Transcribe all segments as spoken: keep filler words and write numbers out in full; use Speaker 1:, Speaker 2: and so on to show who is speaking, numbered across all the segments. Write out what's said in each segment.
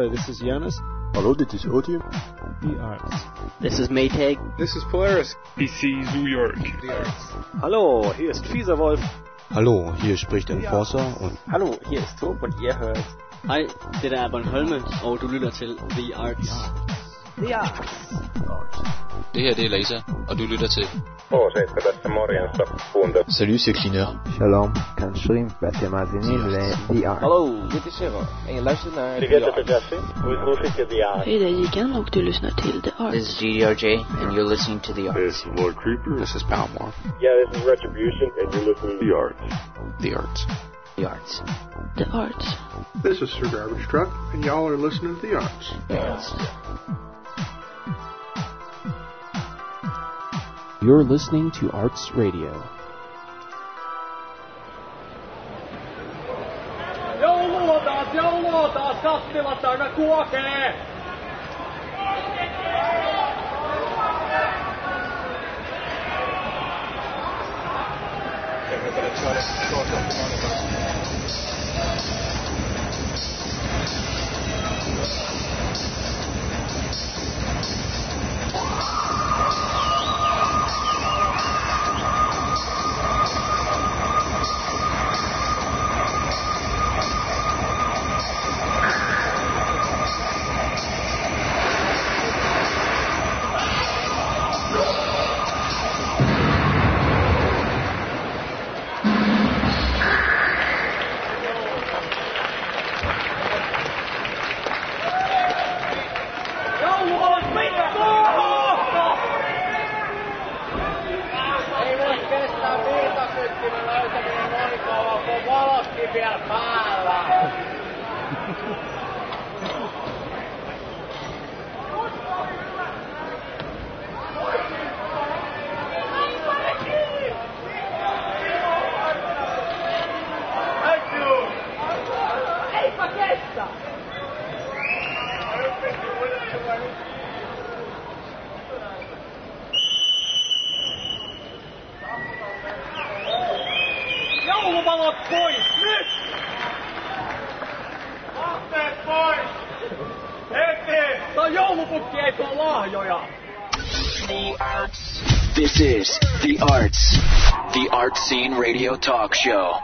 Speaker 1: Hello, this is Jonas.
Speaker 2: Hallo, dit is Otium.
Speaker 3: The Arts.
Speaker 4: This is Maytag.
Speaker 5: This is Polaris.
Speaker 6: P C New York.
Speaker 7: The Arts.
Speaker 1: Hallo, hier ist Fieserwolf.
Speaker 2: Hallo, hier spricht Enforcer und...
Speaker 8: Hallo, hier ist Tob und ihr hört...
Speaker 4: Hej, det er Bornholme, og du lytter til The Arts.
Speaker 8: The Arts.
Speaker 9: Det her, det er Laser, og du lytter til...
Speaker 10: Salut, c'est Cleaner.
Speaker 11: Shalom, kan Shrimp אתם מאזינים ל-The Arts.
Speaker 8: Hallo, dit is Zero. En je luistert naar The Arts.
Speaker 12: Hej, det är Jikan och du lyssnar till The Arts.
Speaker 13: This is G D R J and you're listening to The Arts.
Speaker 14: This is Lord Creeper.
Speaker 15: This is Palmore.
Speaker 16: Yeah, this is Retribution and you're listening to The Arts.
Speaker 15: The Arts.
Speaker 13: The Arts.
Speaker 12: The Arts.
Speaker 17: This is Sir Garbage Truck and y'all are listening to The Arts.
Speaker 13: The Arts.
Speaker 3: You're listening to Arts Radio.
Speaker 18: Joulua taas, joulua taas, kattilat täynnä kuokee!
Speaker 19: Everybody try to talk up the money.
Speaker 18: Jouluvalot pois, nyt! Vaatteet pois! Heti! Tää joulupukki ei tuo lahjoja!
Speaker 20: The Arts. This is The Arts. The Art Scene Radio Talk Show.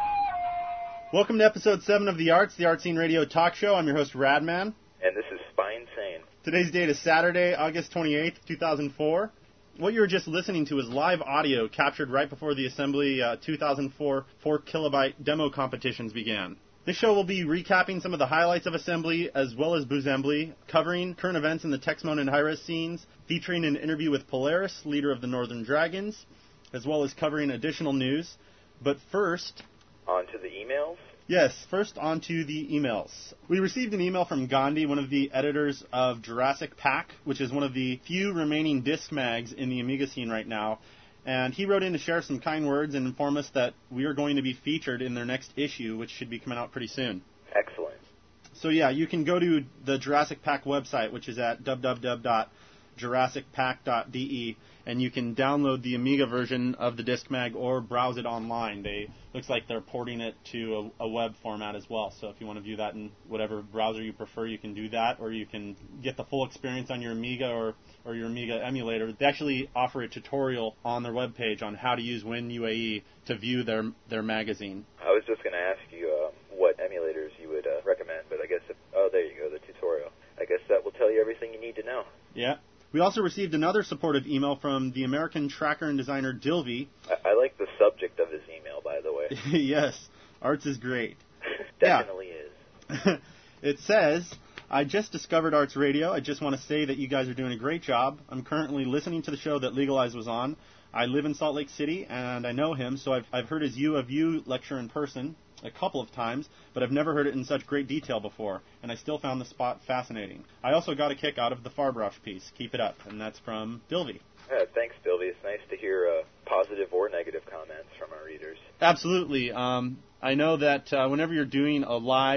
Speaker 6: Welcome to episode seven of The Arts, the Art Scene Radio Talk Show. I'm your host, Radman.
Speaker 5: And this is Spine Sane.
Speaker 6: Today's date is Saturday, August twenty-eighth, two thousand four. What you were just listening to is live audio captured right before the Assembly uh, two thousand four four kilobyte demo competitions began. This show will be recapping some of the highlights of Assembly as well as Boozembly, covering current events in the Texmon and Hi-Res scenes, featuring an interview with Polaris, leader of the Northern Dragons, as well as covering additional news. But first...
Speaker 5: On to the emails?
Speaker 6: Yes, first on to the emails. We received an email from Gandhi, one of the editors of Jurassic Pack, which is one of the few remaining disc mags in the Amiga scene right now. And he wrote in to share some kind words and inform us that we are going to be featured in their next issue, which should be coming out pretty soon.
Speaker 5: Excellent.
Speaker 6: So yeah, you can go to the Jurassic Pack website, which is at w w w dot jurassic pack dot d e, and you can download the Amiga version of the disc mag or browse it online. They looks like they're porting it to a, a web format as well. So if you want to view that in whatever browser you prefer, you can do that, or you can get the full experience on your Amiga or, or your Amiga emulator. They actually offer a tutorial on their webpage on how to use WinUAE to view their their magazine.
Speaker 5: I was just going to ask you uh, what emulators you would uh, recommend, but I guess, if, oh, there you go, the tutorial. I guess that will tell you everything you need to know.
Speaker 6: Yeah. We also received another supportive email from the American tracker and designer Dilvy.
Speaker 5: I, I like the subject of his email, by the way.
Speaker 6: Yes, Arts is great.
Speaker 5: Definitely is.
Speaker 6: It says, I just discovered Arts Radio. I just want to say that you guys are doing a great job. I'm currently listening to the show that Legalize was on. I live in Salt Lake City, and I know him, so I've, I've heard his U of U lecture in person a couple of times, but I've never heard it in such great detail before, and I still found the spot fascinating. I also got a kick out of the Farbrush piece. Keep it up. And that's from Dilvy.
Speaker 5: Yeah, thanks, Dilvy. It's nice to hear uh, positive or negative comments from our readers.
Speaker 6: Absolutely. Um, I know that uh, whenever you're doing a live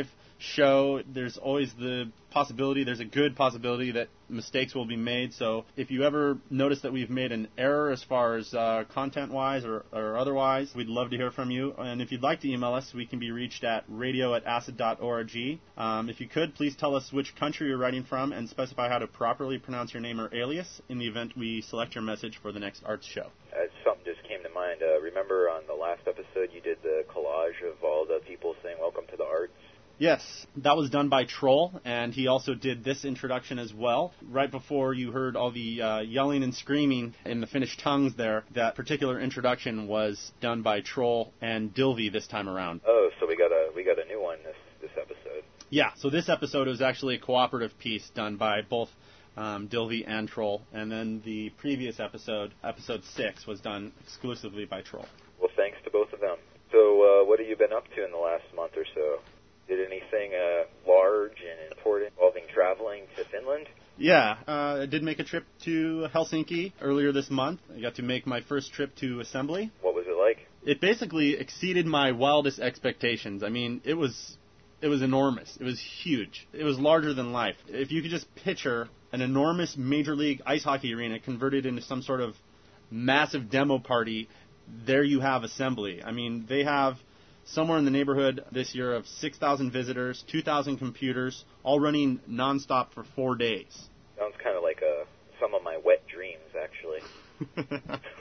Speaker 6: show. There's always the possibility, there's a good possibility that mistakes will be made. So if you ever notice that we've made an error as far as uh, content-wise or, or otherwise, we'd love to hear from you. And if you'd like to email us, we can be reached at radio at acid dot org. Um, if you could, please tell us which country you're writing from and specify how to properly pronounce your name or alias in the event we select your message for the next Arts show.
Speaker 5: Uh, something just came to mind. Uh, remember on the last episode you did the collage of all the people saying welcome to the Arts?
Speaker 6: Yes, that was done by Troll, and he also did this introduction as well. Right before you heard all the uh, yelling and screaming in the Finnish tongues there, that particular introduction was done by Troll and Dilvey this time around.
Speaker 5: Oh, so we got a we got a new one this, this episode.
Speaker 6: Yeah, so this episode was actually a cooperative piece done by both um, Dilvey and Troll, and then the previous episode, episode six, was done exclusively by Troll.
Speaker 5: Well, thanks to both of them. So uh, what have you been up to in the last month or so? Did anything uh, large and important involving traveling to Finland?
Speaker 6: Yeah, uh, I did make a trip to Helsinki earlier this month. I got to make my first trip to Assembly.
Speaker 5: What was it like?
Speaker 6: It basically exceeded my wildest expectations. I mean, it was it was enormous. It was huge. It was larger than life. If you could just picture an enormous Major League ice hockey arena converted into some sort of massive demo party, there you have Assembly. I mean, they have somewhere in the neighborhood this year of six thousand visitors, two thousand computers, all running nonstop for four days.
Speaker 5: Sounds kind of like uh, some of my wet dreams, actually.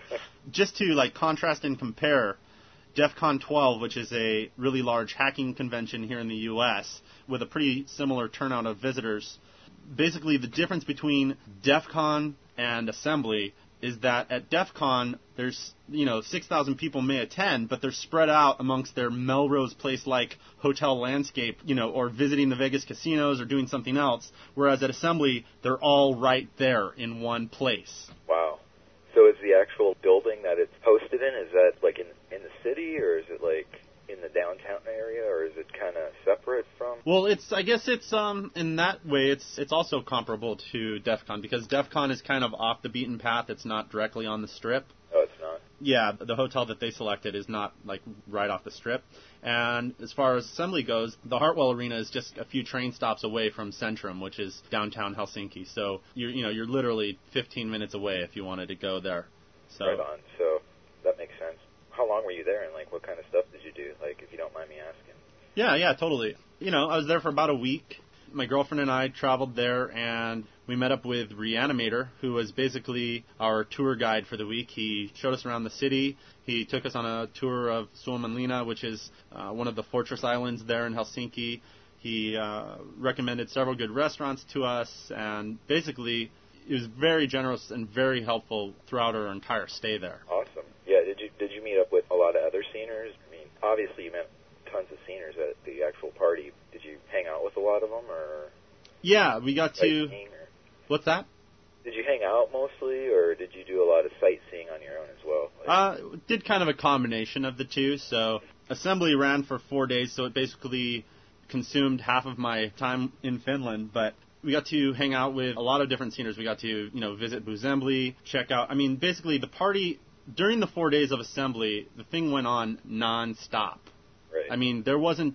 Speaker 6: Just to like contrast and compare, DEF CON twelve, which is a really large hacking convention here in the U S with a pretty similar turnout of visitors, basically the difference between DEF CON and Assembly is that at DEF CON, there's, you know, six thousand people may attend, but they're spread out amongst their Melrose Place-like hotel landscape, you know, or visiting the Vegas casinos or doing something else, whereas at Assembly, they're all right there in one place.
Speaker 5: Wow. So is the actual building that it's hosted in, is that, like, in, in the city, or is it, like, in the downtown area, or is it kind of separate from?
Speaker 6: Well, it's I guess it's um in that way it's it's also comparable to DEF CON because DEF CON is kind of off the beaten path. It's not directly on the Strip.
Speaker 5: Oh, it's not?
Speaker 6: Yeah, the hotel that they selected is not like right off the Strip. And as far as Assembly goes, the Hartwell Arena is just a few train stops away from Centrum, which is downtown Helsinki. So you're you know you're literally fifteen minutes away if you wanted to go there. So.
Speaker 5: Right on. So that makes sense. How long were you there, and, like, what kind of stuff did you do, like, if you don't mind me asking?
Speaker 6: Yeah, yeah, totally. You know, I was there for about a week. My girlfriend and I traveled there, and we met up with Reanimator, who was basically our tour guide for the week. He showed us around the city. He took us on a tour of Suomenlinna, which is uh, one of the fortress islands there in Helsinki. He uh, recommended several good restaurants to us, and basically he was very generous and very helpful throughout our entire stay there.
Speaker 5: Awesome. Yeah, did you did you meet up with a lot of other sceners? I mean, obviously you met tons of sceners at the actual party. Did you hang out with a lot of them, or?
Speaker 6: Yeah, we got to.
Speaker 5: Or...
Speaker 6: What's that?
Speaker 5: Did you hang out mostly, or did you do a lot of sightseeing on your own as well? Like...
Speaker 6: Uh, did kind of a combination of the two. So Assembly ran for four days, so it basically consumed half of my time in Finland, but we got to hang out with a lot of different sceners. We got to, you know, visit Busembly, check out. I mean, basically the party. During the four days of Assembly, the thing went on non-stop.
Speaker 5: Right.
Speaker 6: I mean, there wasn't,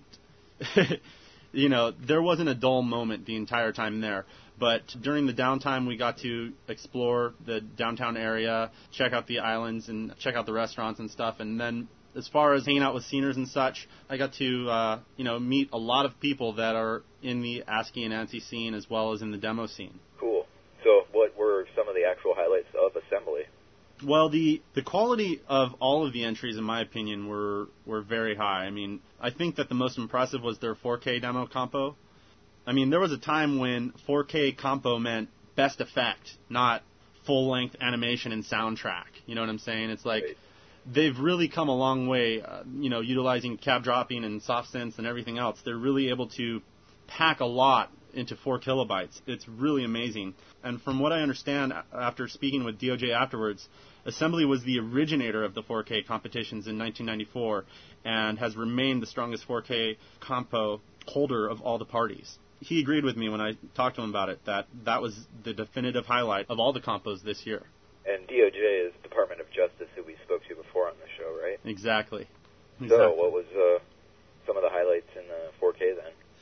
Speaker 6: you know, there wasn't a dull moment the entire time there. But during the downtime, we got to explore the downtown area, check out the islands, and check out the restaurants and stuff. And then as far as hanging out with sceners and such, I got to, uh, you know, meet a lot of people that are in the ASCII and ANSI scene as well as in the demo scene.
Speaker 5: Cool. So what were some of the actual highlights of Assembly?
Speaker 6: Well, the, the quality of all of the entries, in my opinion, were were very high. I mean, I think that the most impressive was their four K demo compo. I mean, there was a time when four K compo meant best effect, not full-length animation and soundtrack. You know what I'm saying? It's like
Speaker 5: right.
Speaker 6: They've really come a long way, uh, you know, utilizing cab dropping and soft synths and everything else. They're really able to pack a lot into four kilobytes. It's really amazing. And from what I understand, after speaking with D O J afterwards, Assembly was the originator of the four K competitions in nineteen ninety-four and has remained the strongest four K compo holder of all the parties. He agreed with me when I talked to him about it, that that was the definitive highlight of all the compos this year.
Speaker 5: And D O J is Department of Justice, who we spoke to before on the show, right?
Speaker 6: Exactly.
Speaker 5: So
Speaker 6: exactly.
Speaker 5: what was uh, some of the highlights in the four K then?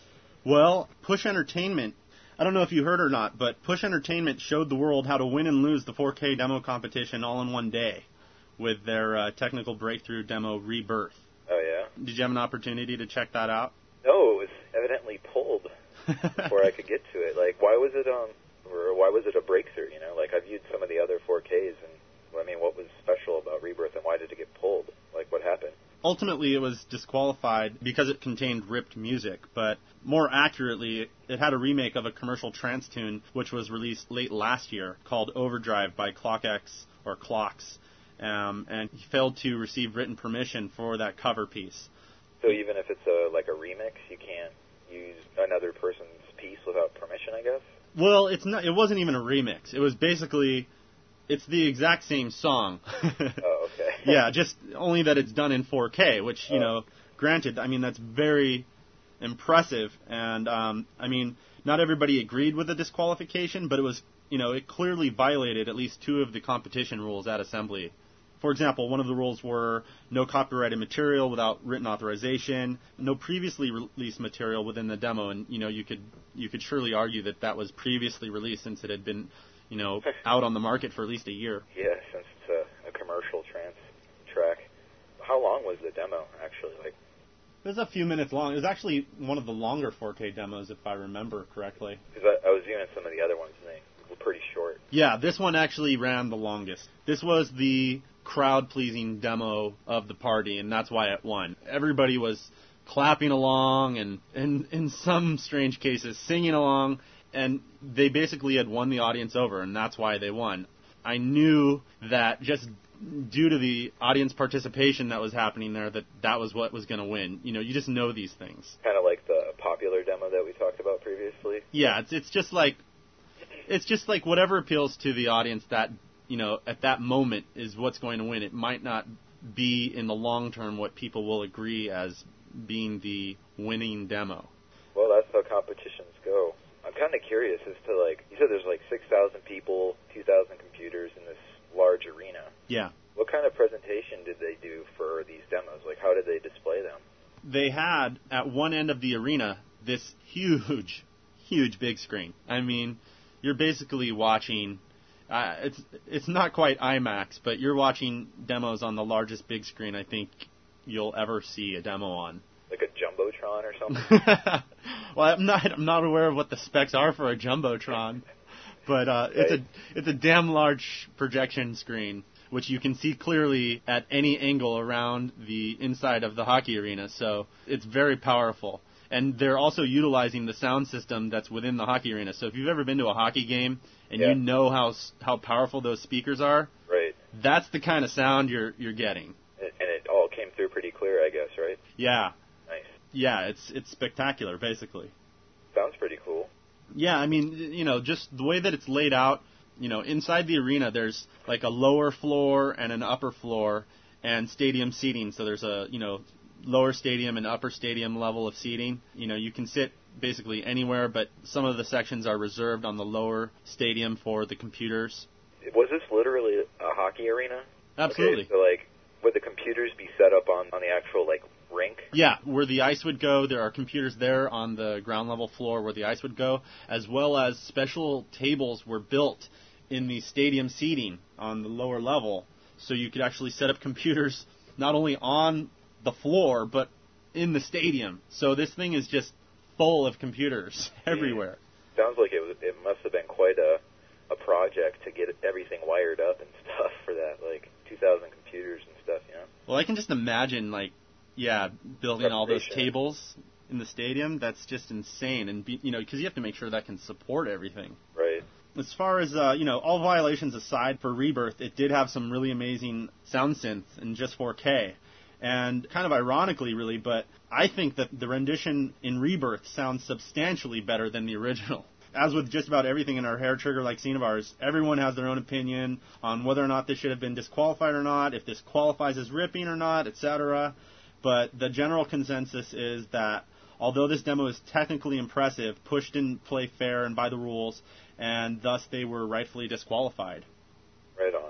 Speaker 6: Well, Push Entertainment, I don't know if you heard or not, but Push Entertainment showed the world how to win and lose the four K demo competition all in one day with their uh, technical breakthrough demo Rebirth.
Speaker 5: Oh, yeah?
Speaker 6: Did you have an opportunity to check that out?
Speaker 5: No, it was evidently pulled before I could get to it. Like, why was it um, or why was it a breakthrough, you know? Like, I viewed some of the other four Ks, and, well, I mean, what was special about Rebirth, and why did it get pulled? Like, what happened?
Speaker 6: Ultimately, it was disqualified because it contained ripped music, but more accurately, it had a remake of a commercial trance tune which was released late last year called Overdrive by ClockX, or Clocks, um, and he failed to receive written permission for that cover piece.
Speaker 5: So even if it's a like a remix, you can't use another person's piece without permission, I guess?
Speaker 6: Well, it's not. It wasn't even a remix. It was basically... It's the exact same song.
Speaker 5: Oh, okay.
Speaker 6: Yeah, just only that it's done in four K, which, you oh. know, granted, I mean, that's very impressive. And, um, I mean, not everybody agreed with the disqualification, but it was, you know, it clearly violated at least two of the competition rules at Assembly. For example, one of the rules were no copyrighted material without written authorization, no previously released material within the demo, and, you know, you could you could surely argue that that was previously released since it had been, you know, out on the market for at least a year.
Speaker 5: Yeah, since it's a, a commercial trance track. How long was the demo, actually? Like,
Speaker 6: it was a few minutes long. It was actually one of the longer four K demos, if I remember correctly.
Speaker 5: Because I, I was viewing some of the other ones, and they were pretty short.
Speaker 6: Yeah, this one actually ran the longest. This was the crowd-pleasing demo of the party, and that's why it won. Everybody was clapping along and, and in some strange cases, singing along, and they basically had won the audience over, and that's why they won. I knew that just due to the audience participation that was happening there, that that was what was going to win. You know, you just know these things.
Speaker 5: Kind of like the popular demo that we talked about previously.
Speaker 6: Yeah, it's it's just like it's just like whatever appeals to the audience that, you know, at that moment is what's going to win. It might not be in the long term what people will agree as being the winning demo.
Speaker 5: Well, that's how competitions go. I'm kind of curious as to, like, you said there's like six thousand people, two thousand computers in this large arena.
Speaker 6: Yeah.
Speaker 5: What kind of presentation did they do for these demos? Like, how did they display them?
Speaker 6: They had, at one end of the arena, this huge, huge big screen. I mean, you're basically watching, uh, it's it's not quite IMAX, but you're watching demos on the largest big screen I think you'll ever see a demo on.
Speaker 5: Like a Jumbotron or something?
Speaker 6: Well, I'm not I'm not aware of what the specs are for a Jumbotron, but uh, it's a it's a damn large projection screen, which you can see clearly at any angle around the inside of the hockey arena. So it's very powerful. And they're also utilizing the sound system that's within the hockey arena. So if you've ever been to a hockey game and
Speaker 5: yeah.
Speaker 6: you know how how powerful those speakers are,
Speaker 5: right?
Speaker 6: That's the kind of sound you're you're getting.
Speaker 5: And it all came through pretty clear, I guess, right?
Speaker 6: Yeah.
Speaker 5: Nice.
Speaker 6: Yeah, it's it's spectacular, basically.
Speaker 5: Sounds pretty cool.
Speaker 6: Yeah, I mean, you know, just the way that it's laid out, you know, inside the arena there's like a lower floor and an upper floor and stadium seating. So there's a, you know, lower stadium and upper stadium level of seating. You know, you can sit basically anywhere, but some of the sections are reserved on the lower stadium for the computers.
Speaker 5: Was this literally a hockey arena?
Speaker 6: Absolutely.
Speaker 5: Okay, so, like, would the computers be set up on, on the actual, like, rink?
Speaker 6: Yeah, where the ice would go, there are computers there on the ground level floor where the ice would go, as well as special tables were built in the stadium seating on the lower level, so you could actually set up computers not only on the floor, but in the stadium. So this thing is just full of computers everywhere.
Speaker 5: Sounds like it was, it must have been quite a, a project to get everything wired up and stuff for that, like two thousand computers and stuff, you know?
Speaker 6: Well, I can just imagine, like, yeah, building all those tables in the stadium. That's just insane. And, be, you know, because you have to make sure that can support everything.
Speaker 5: Right.
Speaker 6: As far as, uh, you know, all violations aside for Rebirth, it did have some really amazing sound synths in just four K. And kind of ironically, really, but I think that the rendition in Rebirth sounds substantially better than the original. As with just about everything in our hair trigger-like scene of ours, everyone has their own opinion on whether or not this should have been disqualified or not, if this qualifies as ripping or not, et cetera. But the general consensus is that although this demo is technically impressive, Push didn't play fair and by the rules, and thus they were rightfully disqualified.
Speaker 5: Right on.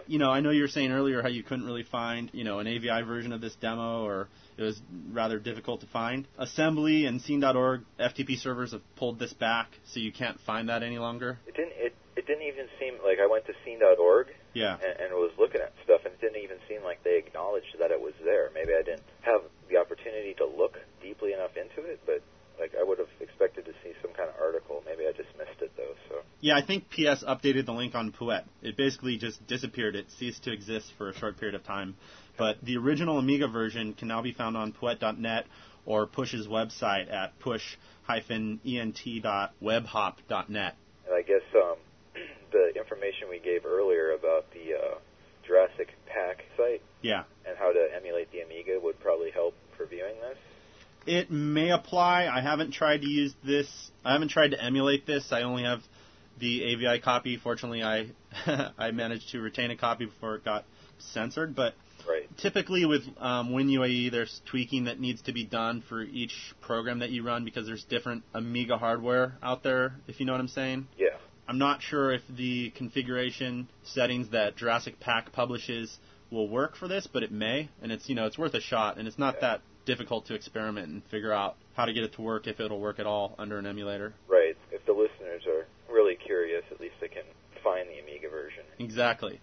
Speaker 6: you know, I know you were saying earlier how you couldn't really find, you know, an A V I version of this demo, or it was rather difficult to find. Assembly and scene dot org F T P servers have pulled this back, so you can't find that any longer.
Speaker 5: It didn't. It, it didn't even seem like I went to scene dot org.
Speaker 6: Yeah.
Speaker 5: And, and was looking at stuff, and it didn't even seem like they acknowledged that it was there. Maybe I didn't have the opportunity to look deeply enough into it, but like I would have expected to see some kind of article. Maybe I just missed it though. So.
Speaker 6: Yeah, I think P S updated the link on Puet. It basically just disappeared. It ceased to exist for a short period of time. But the original Amiga version can now be found on puet dot net or Push's website at push dash ent dot webhop dot net.
Speaker 5: And I guess um, the information we gave earlier about the uh, Jurassic Pack site,
Speaker 6: yeah,
Speaker 5: and how to emulate the Amiga would probably help for viewing this.
Speaker 6: It may apply. I haven't tried to use this. I haven't tried to emulate this. I only have the A V I copy. Fortunately, I I managed to retain a copy before it got censored. But
Speaker 5: right.
Speaker 6: typically with um, WinUAE, there's tweaking that needs to be done for each program that you run because there's different Amiga hardware out there, if you know what I'm saying.
Speaker 5: Yeah.
Speaker 6: I'm not sure if the configuration settings that Jurassic Pack publishes will work for this, but it may, and it's you know it's worth a shot, and it's not
Speaker 5: yeah.
Speaker 6: that difficult to experiment and figure out how to get it to work, if it'll work at all under an emulator.
Speaker 5: Right. If the listeners are really curious, at least they can find the Amiga version.
Speaker 6: Exactly.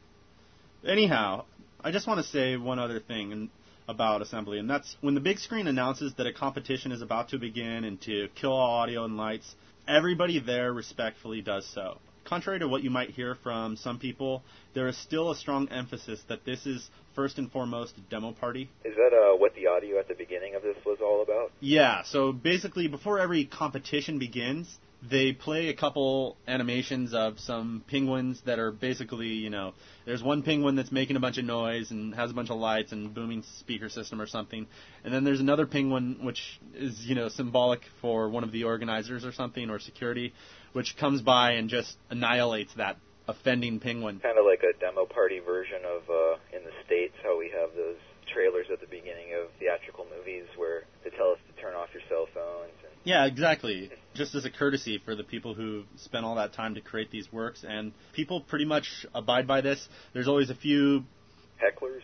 Speaker 6: Anyhow, I just want to say one other thing about assembly, and that's when the big screen announces that a competition is about to begin and to kill all audio and lights, everybody there respectfully does so. Contrary to what you might hear from some people, there is still a strong emphasis that this is first and foremost a demo party.
Speaker 5: Is that uh, what the audio at the beginning of this was all about?
Speaker 6: Yeah, so basically before every competition begins, they play a couple animations of some penguins that are basically, you know, there's one penguin that's making a bunch of noise and has a bunch of lights and booming speaker system or something. And then there's another penguin which is, you know, symbolic for one of the organizers or something, or security, which comes by and just annihilates that offending penguin.
Speaker 5: Kind of like a demo party version of, uh, in the States, how we have those trailers at the beginning of theatrical movies where they tell us to turn off your cell phones. And
Speaker 6: yeah, exactly. Just as a courtesy for the people who spent all that time to create these works, and people pretty much abide by this. There's always a few
Speaker 5: hecklers,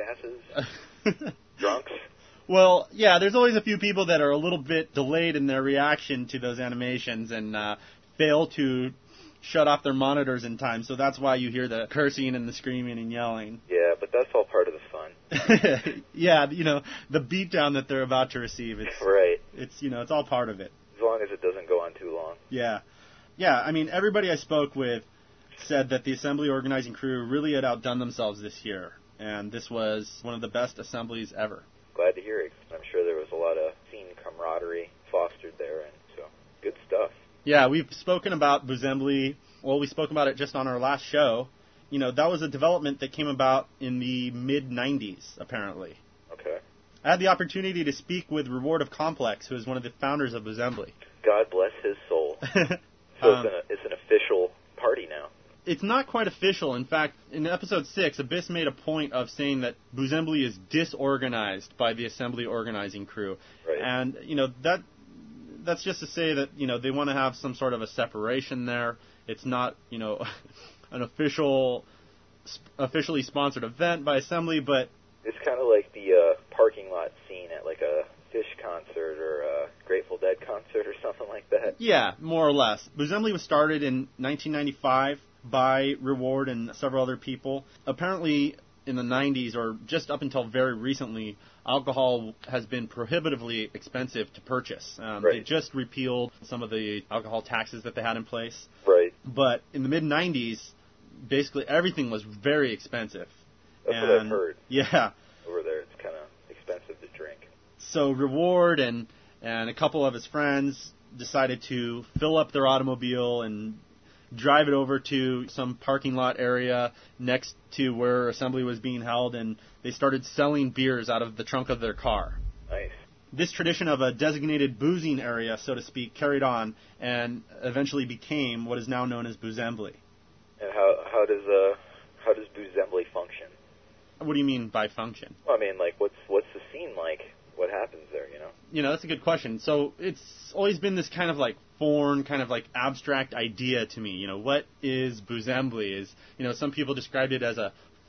Speaker 5: jackasses, drunks.
Speaker 6: Well, yeah, there's always a few people that are a little bit delayed in their reaction to those animations and uh, fail to shut off their monitors in time, so that's why you hear the cursing and the screaming and yelling.
Speaker 5: Yeah, but that's all part of the fun.
Speaker 6: Yeah, you know, the beatdown that they're about to receive. It's,
Speaker 5: right.
Speaker 6: It's, you know, it's all part of it.
Speaker 5: As long as it doesn't go on too long.
Speaker 6: Yeah. Yeah, I mean, everybody I spoke with said that the assembly organizing crew really had outdone themselves this year, and this was one of the best assemblies ever.
Speaker 5: Glad to hear it. I'm sure there was a lot of scene camaraderie fostered there, and so good stuff.
Speaker 6: Yeah, we've spoken about Boozembly. Well, we spoke about it just on our last show. You know, that was a development that came about in the mid nineties, apparently.
Speaker 5: Okay.
Speaker 6: I had the opportunity to speak with Reward of Complex, who is one of the founders of Boozembly.
Speaker 5: God bless his soul. So
Speaker 6: um,
Speaker 5: it's, an, it's an official party now.
Speaker 6: It's not quite official. In fact, in episode six, Abyss made a point of saying that Boozembly is disorganized by the assembly organizing crew.
Speaker 5: Right.
Speaker 6: And, you know, that that's just to say that, you know, they want to have some sort of a separation there. It's not, you know, an official, officially sponsored event by Assembly, but
Speaker 5: it's kind of like the uh, parking lot scene at like a Fish concert or a Grateful Dead concert or something like that.
Speaker 6: Yeah, more or less. Boozembly was started in nineteen ninety-five by Reward and several other people. Apparently, in the nineties, or just up until very recently, alcohol has been prohibitively expensive to purchase. Um,
Speaker 5: right.
Speaker 6: They just repealed some of the alcohol taxes that they had in place.
Speaker 5: Right.
Speaker 6: But in the mid nineties, basically everything was very expensive.
Speaker 5: That's
Speaker 6: and,
Speaker 5: what I've heard.
Speaker 6: Yeah.
Speaker 5: Over there, it's kind of expensive to drink.
Speaker 6: So Reward and, and a couple of his friends decided to fill up their automobile and drive it over to some parking lot area next to where Assembly was being held, and they started selling beers out of the trunk of their car.
Speaker 5: Nice.
Speaker 6: This tradition of a designated boozing area, so to speak, carried on and eventually became what is now known as Boozembly.
Speaker 5: And how how does uh how does Boozembly function?
Speaker 6: What do you mean by function?
Speaker 5: Well, I mean, like, what's what's the scene like? What happens there, you know?
Speaker 6: You know, that's a good question. So it's always been this kind of like foreign, kind of like abstract idea to me. You know, what is Boozembly? Is, you know, some people described it as a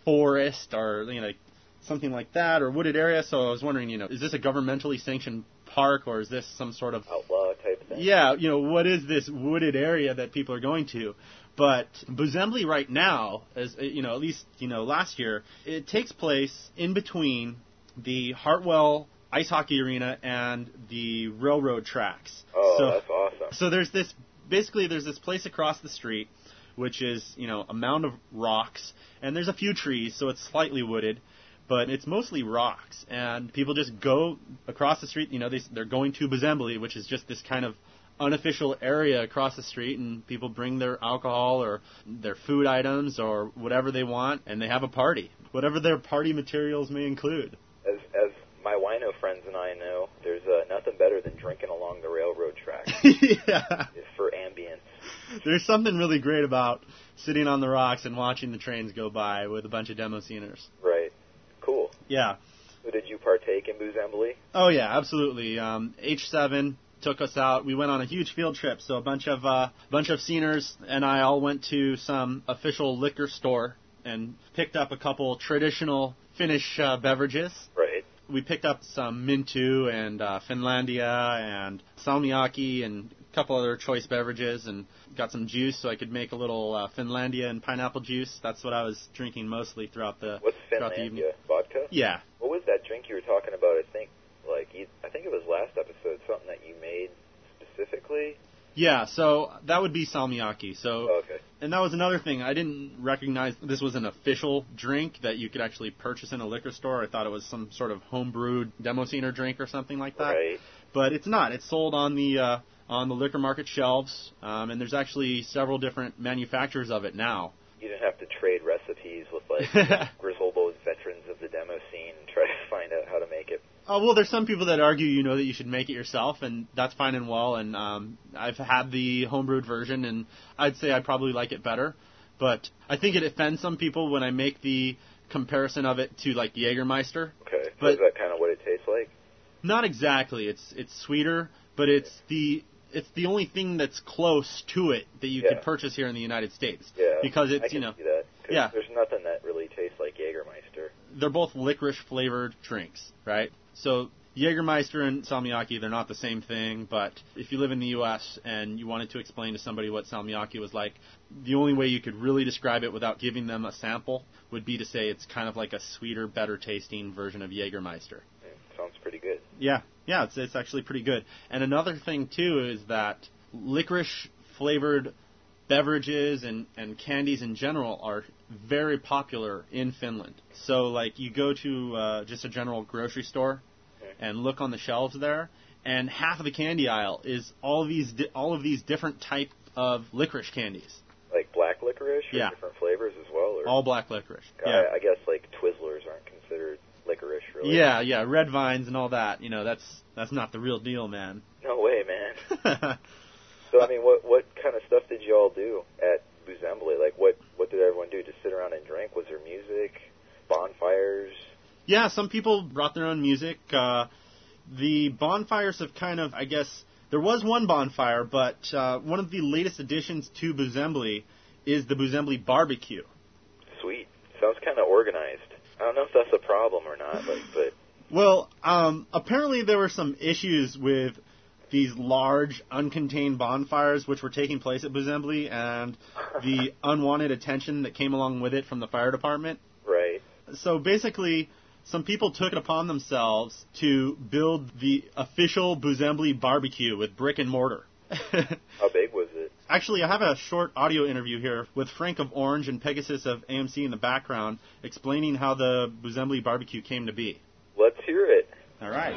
Speaker 6: forest or, you know, like something like that, or wooded area. So I was wondering, you know, is this a governmentally sanctioned park, or is this some sort of
Speaker 5: outlaw type thing?
Speaker 6: Yeah, you know, what is this wooded area that people are going to? But Buzembly right now, as you know, at least you know last year, it takes place in between the Hartwell Ice Hockey Arena and the railroad tracks.
Speaker 5: Oh,
Speaker 6: so,
Speaker 5: that's awesome.
Speaker 6: So there's this, basically there's this place across the street, which is, you know, a mound of rocks, and there's a few trees, so it's slightly wooded, but it's mostly rocks, and people just go across the street, you know, they, they're going to Buzembly, which is just this kind of unofficial area across the street, and people bring their alcohol or their food items or whatever they want, and they have a party, whatever their party materials may include.
Speaker 5: As as my wino friends and I know, there's uh, nothing better than drinking along the railroad tracks.
Speaker 6: Yeah.
Speaker 5: It's for ambience.
Speaker 6: There's something really great about sitting on the rocks and watching the trains go by with a bunch of demo sceners.
Speaker 5: Right. Cool.
Speaker 6: Yeah.
Speaker 5: So did you partake in Buzembly?
Speaker 6: Oh, yeah, absolutely. Um, H seven took us out. We went on a huge field trip, so a bunch of uh, bunch of sceners and I all went to some official liquor store and picked up a couple traditional Finnish uh, beverages.
Speaker 5: Right.
Speaker 6: We picked up some Mintu and uh, Finlandia and Salmiakki and a couple other choice beverages, and got some juice so I could make a little uh, Finlandia and pineapple juice. That's what I was drinking mostly throughout the
Speaker 5: What's
Speaker 6: throughout the evening.
Speaker 5: Finlandia? Vodka?
Speaker 6: Yeah.
Speaker 5: What was that drink you were talking about? I think like you, I think it was last episode, something that you made specifically.
Speaker 6: Yeah, so that would be Salmiakki. So,
Speaker 5: oh, okay.
Speaker 6: And that was another thing. I didn't recognize this was an official drink that you could actually purchase in a liquor store. I thought it was some sort of home-brewed demo scener drink or something like that.
Speaker 5: Right.
Speaker 6: But it's not. It's sold on the uh, on the liquor market shelves, um, and there's actually several different manufacturers of it now.
Speaker 5: You didn't have to trade recipes with like Grizzlebo's veterans of the demo scene and try to find out how to make it.
Speaker 6: Oh, well, there's some people that argue, you know, that you should make it yourself, and that's fine and well. And um, I've had the homebrewed version, and I'd say I probably like it better. But I think it offends some people when I make the comparison of it to like Jägermeister.
Speaker 5: Okay.
Speaker 6: But
Speaker 5: is that kind of what it tastes like?
Speaker 6: Not exactly. It's it's sweeter, but it's the it's the only thing that's close to it that you
Speaker 5: yeah.
Speaker 6: could purchase here in the United States.
Speaker 5: Yeah.
Speaker 6: Because it's
Speaker 5: I can
Speaker 6: you know
Speaker 5: see that.
Speaker 6: yeah.
Speaker 5: There's nothing that really tastes like Jägermeister.
Speaker 6: They're both licorice flavored drinks, right? So Jägermeister and Salmiakki, they're not the same thing, but if you live in the U S and you wanted to explain to somebody what Salmiakki was like, the only way you could really describe it without giving them a sample would be to say it's kind of like a sweeter, better tasting version of Jägermeister.
Speaker 5: Mm, sounds pretty good.
Speaker 6: Yeah, yeah, it's it's actually pretty good. And another thing too is that licorice flavored beverages and, and candies in general are very popular in Finland. So like you go to uh, just a general grocery store and look on the shelves there, and half of the candy aisle is all of these di- all of these different type of licorice candies.
Speaker 5: Like black licorice or
Speaker 6: yeah.
Speaker 5: different flavors as well? Or?
Speaker 6: All black licorice.
Speaker 5: I,
Speaker 6: yeah.
Speaker 5: I guess like Twizzlers aren't considered licorice, really.
Speaker 6: Yeah, yeah, red vines and all that. You know, that's that's not the real deal, man.
Speaker 5: No way, man. So I mean, what what kind of stuff did you all do at Buzembly? Like, what what did everyone do? Just sit around and drink? Was there music, bonfires?
Speaker 6: Yeah, some people brought their own music. Uh, the bonfires have kind of, I guess, there was one bonfire, but uh, one of the latest additions to Buzembly is the Buzembly barbecue.
Speaker 5: Sweet. Sounds kind of organized. I don't know if that's a problem or not, like, but...
Speaker 6: Well, um, apparently there were some issues with these large, uncontained bonfires which were taking place at Buzembly, and the unwanted attention that came along with it from the fire department.
Speaker 5: Right.
Speaker 6: So basically, some people took it upon themselves to build the official Buzembly barbecue with brick and mortar.
Speaker 5: How big was it?
Speaker 6: Actually, I have a short audio interview here with Frank of Orange and Pegasus of A M C in the background explaining how the Buzembly barbecue came to be.
Speaker 5: Let's hear it.
Speaker 6: All right.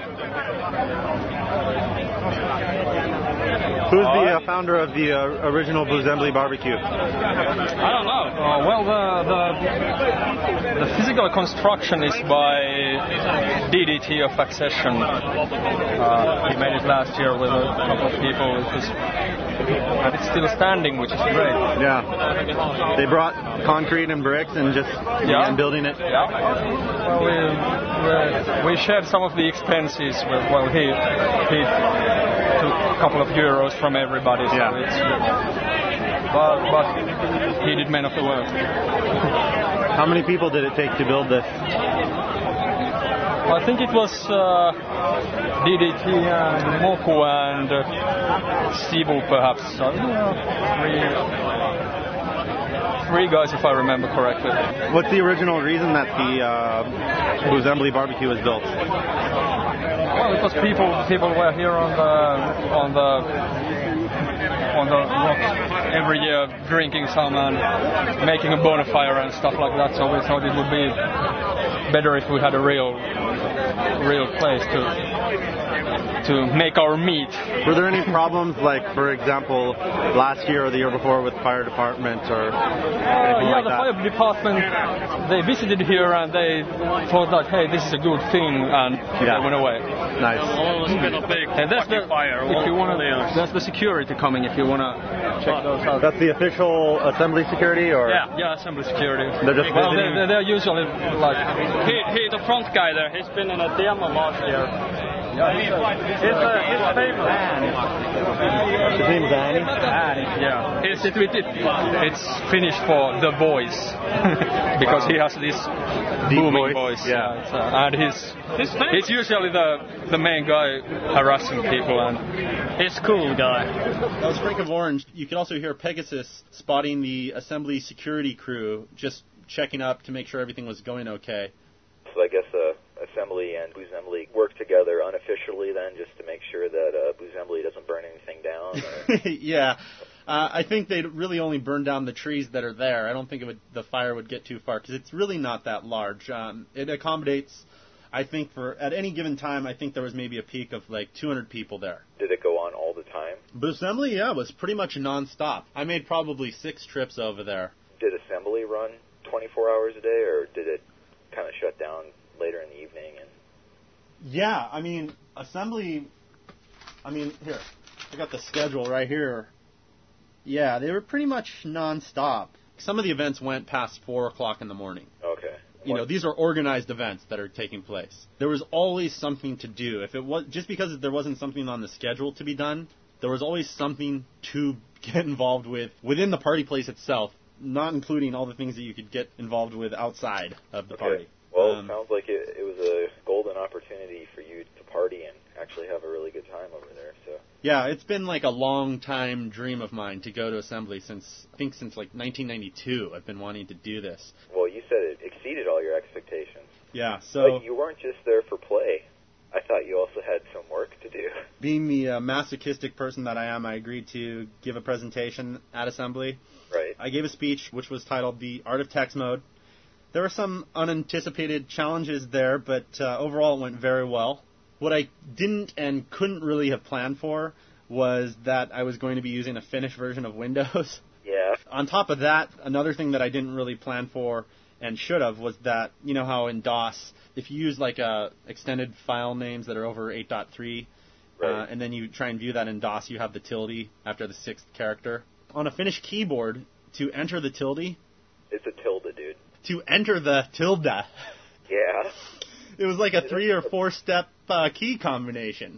Speaker 7: Who's the uh, founder of the uh, original Buzembly barbecue?
Speaker 10: I don't know. Uh, well, the, the the physical construction is by D D T of Accession. Uh, he made it last year with a couple of people. It was, and it's still standing, which is great.
Speaker 7: Yeah. They brought concrete and bricks and just
Speaker 10: yeah.
Speaker 7: began building it.
Speaker 10: Yeah. Well, we, we shared some of the expenses. Well, he he took a couple of euros from everybody. So
Speaker 7: yeah.
Speaker 10: It's, but, but he did many of the work.
Speaker 7: How many people did it take to build this?
Speaker 10: I think it was uh, D D T and Moku and uh, Sibu perhaps. So, uh, three, three guys if I remember correctly.
Speaker 7: What's the original reason that the uh, Boozembly barbecue was built?
Speaker 10: Well, because people people were here on the on the on the rock every year drinking some and making a bonfire and stuff like that. So we thought it would be better if we had a real real place to to make our meat.
Speaker 7: Were there any problems, like for example, last year or the year before with fire department or
Speaker 10: uh,
Speaker 7: anything
Speaker 10: yeah,
Speaker 7: like
Speaker 10: the
Speaker 7: that?
Speaker 10: fire department, they visited here and they thought that, hey, this is a good thing, and
Speaker 7: yeah.
Speaker 10: they went away.
Speaker 7: Nice.
Speaker 10: And that's the fire. If you want to, that's the security coming. If you want to check those out.
Speaker 7: That's the official assembly security, or
Speaker 10: yeah, yeah, assembly security.
Speaker 7: They're just
Speaker 10: well,
Speaker 7: visiting.
Speaker 10: they're, they're usually like
Speaker 8: he, he's the front guy there. He's been in a demo last year.
Speaker 10: Yeah, he's,
Speaker 8: he's, uh, he's famous.
Speaker 7: His name's Annie?
Speaker 10: Annie, yeah. It's, it, it, it's finished for The Voice because wow. he has this
Speaker 7: Deep
Speaker 10: booming
Speaker 7: voice.
Speaker 10: voice.
Speaker 7: Yeah.
Speaker 10: yeah uh, and he's he's, he's usually the the main guy harassing people, and he's a cool guy.
Speaker 6: That was Frank of Orange. You can also hear Pegasus spotting the assembly security crew, just checking up to make sure everything was going okay.
Speaker 5: So I guess uh, Assembly and Boozembly work together unofficially then, just to make sure that uh, Boozembly doesn't burn anything down? Or?
Speaker 6: yeah. Uh, I think they'd really only burn down the trees that are there. I don't think it would, the fire would get too far, because it's really not that large. Um, it accommodates, I think, for at any given time, I think there was maybe a peak of like two hundred people there.
Speaker 5: Did it go on all the time?
Speaker 6: Boozembly, yeah, was pretty much non-stop. I made probably six trips over there.
Speaker 5: Did Assembly run twenty-four hours a day, or did it kind of shut down later in the evening? And
Speaker 6: yeah, I mean, Assembly, I mean, here, I got the schedule right here. Yeah, they were pretty much non-stop. Some of the events went past four o'clock in the morning.
Speaker 5: Okay.
Speaker 6: You what? know, these are organized events that are taking place. There was always something to do. If it was just because there wasn't something on the schedule to be done, there was always something to get involved with within the party place itself, not including all the things that you could get involved with outside of the
Speaker 5: okay.
Speaker 6: party.
Speaker 5: Well,
Speaker 6: um,
Speaker 5: it sounds like it, it was a golden opportunity for you to party and actually have a really good time over there. So
Speaker 6: yeah, it's been like a long time dream of mine to go to Assembly since, I think since like nineteen ninety-two. I've been wanting to do this.
Speaker 5: Well, you said it exceeded all your expectations.
Speaker 6: Yeah, so...
Speaker 5: But you weren't just there for play. I thought you also had some work to do.
Speaker 6: Being the uh, masochistic person that I am, I agreed to give a presentation at Assembly.
Speaker 5: Right.
Speaker 6: I gave a speech which was titled The Art of Text Mode. There were some unanticipated challenges there, but uh, overall it went very well. What I didn't and couldn't really have planned for was that I was going to be using a Finnish version of Windows.
Speaker 5: Yeah.
Speaker 6: On top of that, another thing that I didn't really plan for and should have was that, you know how in DOS, if you use like uh, extended file names that are over eight point three,
Speaker 5: right.
Speaker 6: uh, and then you try and view that in DOS, you have the tilde after the sixth character. On a Finnish keyboard, to enter the tilde...
Speaker 5: It's a tilde, dude.
Speaker 6: To enter the tilde...
Speaker 5: Yeah.
Speaker 6: It was like a three or four step uh, key combination.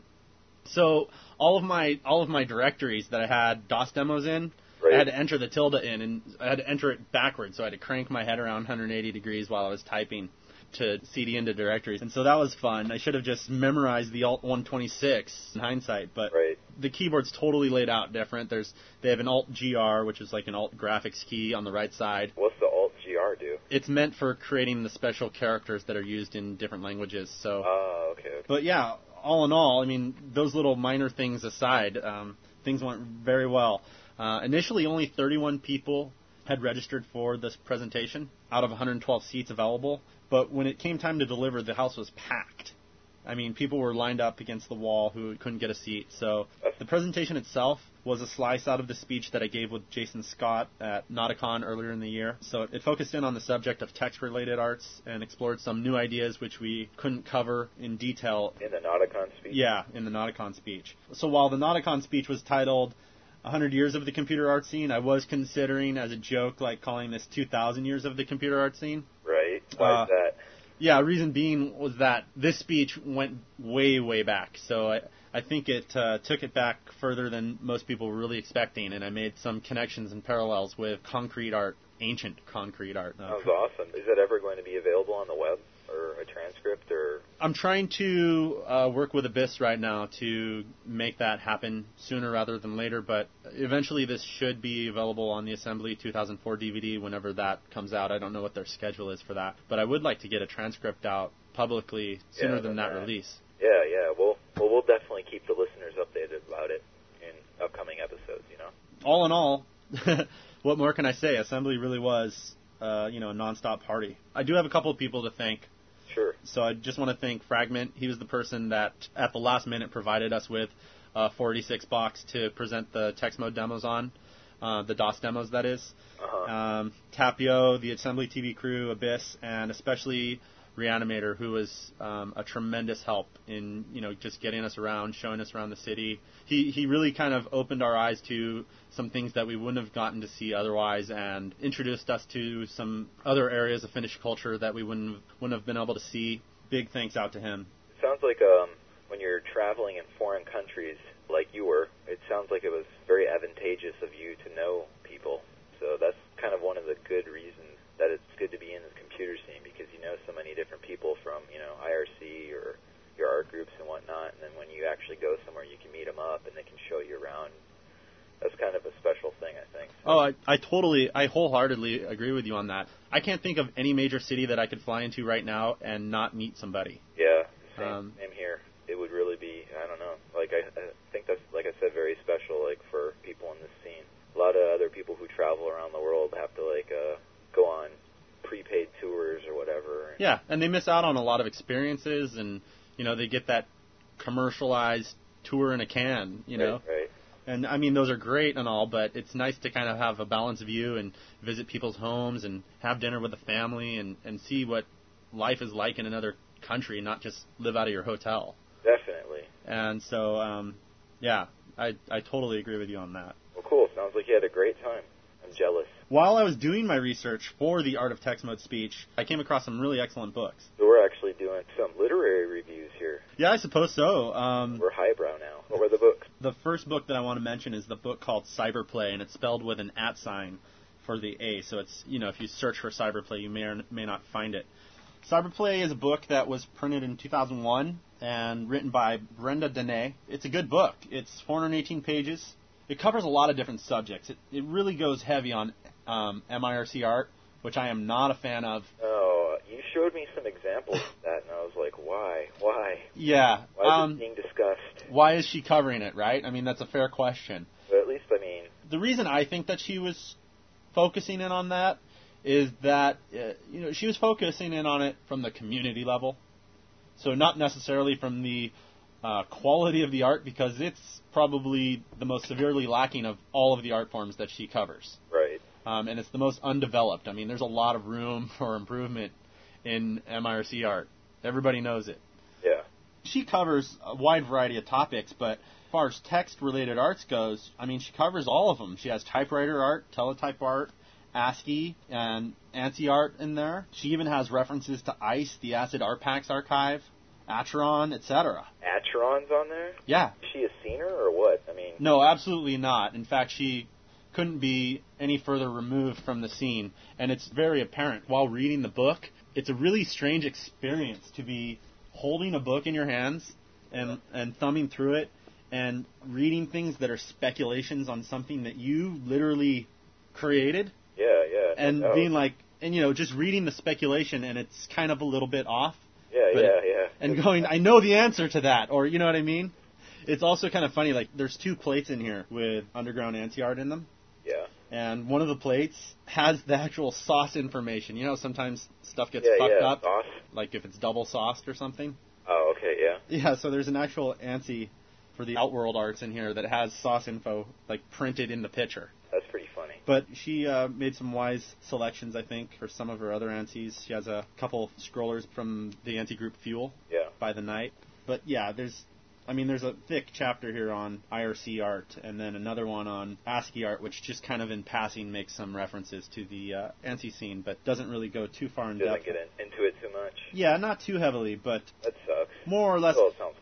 Speaker 6: So all of my all of my directories that I had DOS demos in, right. I had to enter the tilde in, and I had to enter it backwards. So I had to crank my head around one hundred eighty degrees while I was typing to C D into directories. And so that was fun. I should have just memorized the Alt one twenty-six in hindsight, but
Speaker 5: right.
Speaker 6: the keyboard's totally laid out different. There's they have an Alt G R, which is like an Alt graphics key on the right side.
Speaker 5: What's the Alt G R do?
Speaker 6: It's meant for creating the special characters that are used in different languages. So.
Speaker 5: Oh, uh, okay, okay.
Speaker 6: But yeah, all in all, I mean, those little minor things aside, um, things went very well. Uh, initially, only thirty-one people had registered for this presentation out of one hundred twelve seats available. But when it came time to deliver, the house was packed. I mean, people were lined up against the wall who couldn't get a seat. So the presentation itself was a slice out of the speech that I gave with Jason Scott at Nauticon earlier in the year. So it focused in on the subject of text-related arts and explored some new ideas which we couldn't cover in detail.
Speaker 5: In the Nauticon speech?
Speaker 6: Yeah, in the Nauticon speech. So while the Nauticon speech was titled one hundred years of the computer art scene, I was considering as a joke like calling this two thousand years of the computer art scene.
Speaker 5: Right. Why
Speaker 6: uh,
Speaker 5: is that?
Speaker 6: Yeah, reason being was that this speech went way, way back. So I, I think it uh, took it back further than most people were really expecting, and I made some connections and parallels with concrete art, ancient concrete art. Uh,
Speaker 5: Sounds awesome. Is that ever going to be available on the web, or a transcript, or?
Speaker 6: I'm trying to uh, work with Abyss right now to make that happen sooner rather than later, but eventually this should be available on the Assembly two thousand four D V D whenever that comes out. I don't know what their schedule is for that, but I would like to get a transcript out publicly sooner
Speaker 5: yeah,
Speaker 6: than that
Speaker 5: that.
Speaker 6: release.
Speaker 5: Yeah, yeah. Well, well, we'll definitely keep the listeners updated about it in upcoming episodes, you know?
Speaker 6: All in all, what more can I say? Assembly really was, uh, you know, a nonstop party. I do have a couple of people to thank.
Speaker 5: Sure.
Speaker 6: So I just want to thank Fragment. He was the person that, at the last minute, provided us with a forty-six box to present the text mode demos on, uh, the DOS demos, that is.
Speaker 5: Uh-huh.
Speaker 6: Um, Tapio, the Assembly T V crew, Abyss, and especially Reanimator, who was um, a tremendous help in, you know, just getting us around, showing us around the city. He he really kind of opened our eyes to some things that we wouldn't have gotten to see otherwise, and introduced us to some other areas of Finnish culture that we wouldn't have, wouldn't have been able to see. Big thanks out to him.
Speaker 5: It sounds like um, when you're traveling in foreign countries like you were, it sounds like it was very advantageous of you to know people. So that's kind of one of the good reasons that it's good to be in this computer scene, because you know so many different people from, you know, I R C or your art groups and whatnot, and then when you actually go somewhere, you can meet them up and they can show you around. That's kind of a special thing, I think. So.
Speaker 6: Oh, I, I totally, I wholeheartedly agree with you on that. I can't think of any major city that I could fly into right now and not meet somebody.
Speaker 5: Yeah, same,
Speaker 6: um,
Speaker 5: same here. It would really be, I don't know, like I, I think that's, like I said, very special, like for people in this scene. A lot of other people who travel around the world have to, like, uh, go on prepaid tours or whatever.
Speaker 6: Yeah, and they miss out on a lot of experiences, and, you know, they get that commercialized tour in a can, you know.
Speaker 5: Right, right.
Speaker 6: And, I mean, those are great and all, but it's nice to kind of have a balanced view and visit people's homes and have dinner with the family and, and see what life is like in another country, not just live out of your hotel.
Speaker 5: Definitely.
Speaker 6: And so, um, yeah, I, I totally agree with you on that.
Speaker 5: Well, cool. Sounds like you had a great time. I'm jealous.
Speaker 6: While I was doing my research for the Art of Text Mode Speech, I came across some really excellent books.
Speaker 5: So we're actually doing some literary reviews here.
Speaker 6: Yeah, I suppose so. Um,
Speaker 5: we're highbrow now. What were the books?
Speaker 6: The first book that I want to mention is the book called Cyberplay, and it's spelled with an at sign for the A. So it's, you know, if you search for Cyberplay, you may or may not find it. Cyberplay is a book that was printed in two thousand one and written by Brenda Dene. It's a good book. It's four hundred eighteen pages. It covers a lot of different subjects. It, it really goes heavy on um, M I R C art, which I am not a fan of.
Speaker 5: Oh, you showed me some examples of that, and I was like, why? Why?
Speaker 6: Yeah.
Speaker 5: Why is
Speaker 6: um,
Speaker 5: it being discussed?
Speaker 6: Why is she covering it, right? I mean, that's a fair question.
Speaker 5: But at least, I mean...
Speaker 6: The reason I think that she was focusing in on that is that, uh, you know, she was focusing in on it from the community level. So not necessarily from the uh, quality of the art, because it's probably the most severely lacking of all of the art forms that she covers.
Speaker 5: Right.
Speaker 6: Um, and it's the most undeveloped. I mean, there's a lot of room for improvement in M I R C art. Everybody knows it.
Speaker 5: Yeah.
Speaker 6: She covers a wide variety of topics, but as far as text-related arts goes, I mean, she covers all of them. She has typewriter art, teletype art, ASCII, and ANSI art in there. She even has references to ICE, the Acid Art Packs archive, Acheron, et cetera.
Speaker 5: Acheron's on there?
Speaker 6: Yeah.
Speaker 5: Is she a scener or what? I mean...
Speaker 6: No, absolutely not. In fact, she couldn't be any further removed from the scene, and it's very apparent. While reading the book, it's a really strange experience to be holding a book in your hands and, and thumbing through it and reading things that are speculations on something that you literally created.
Speaker 5: Yeah, yeah.
Speaker 6: And
Speaker 5: no.
Speaker 6: being like, and you know, just reading the speculation and it's kind of a little bit off.
Speaker 5: Yeah,
Speaker 6: but,
Speaker 5: yeah, yeah.
Speaker 6: And going, I know the answer to that, or you know what I mean? It's also kind of funny, like, there's two plates in here with underground anti-art in them.
Speaker 5: Yeah.
Speaker 6: And one of the plates has the actual sauce information. You know, sometimes stuff gets
Speaker 5: yeah,
Speaker 6: fucked
Speaker 5: yeah,
Speaker 6: up,
Speaker 5: sauce.
Speaker 6: Like if it's double sauced or something.
Speaker 5: Oh, okay, yeah.
Speaker 6: Yeah, so there's an actual ANSI for the Outworld arts in here that has sauce info, like, printed in the picture.
Speaker 5: That's pretty funny.
Speaker 6: But she uh, made some wise selections, I think, for some of her other ANSIs. She has a couple scrollers from the ANSI group Fuel
Speaker 5: yeah.
Speaker 6: by the Night. But yeah, there's, I mean, there's a thick chapter here on I R C art, and then another one on ASCII art, which just kind of in passing makes some references to the uh, ANSI scene, but doesn't really go too far in
Speaker 5: doesn't
Speaker 6: depth.
Speaker 5: Doesn't get in, into it too much.
Speaker 6: Yeah, not too heavily, but
Speaker 5: that sucks.
Speaker 6: More or less.
Speaker 5: Well, it sounds cool.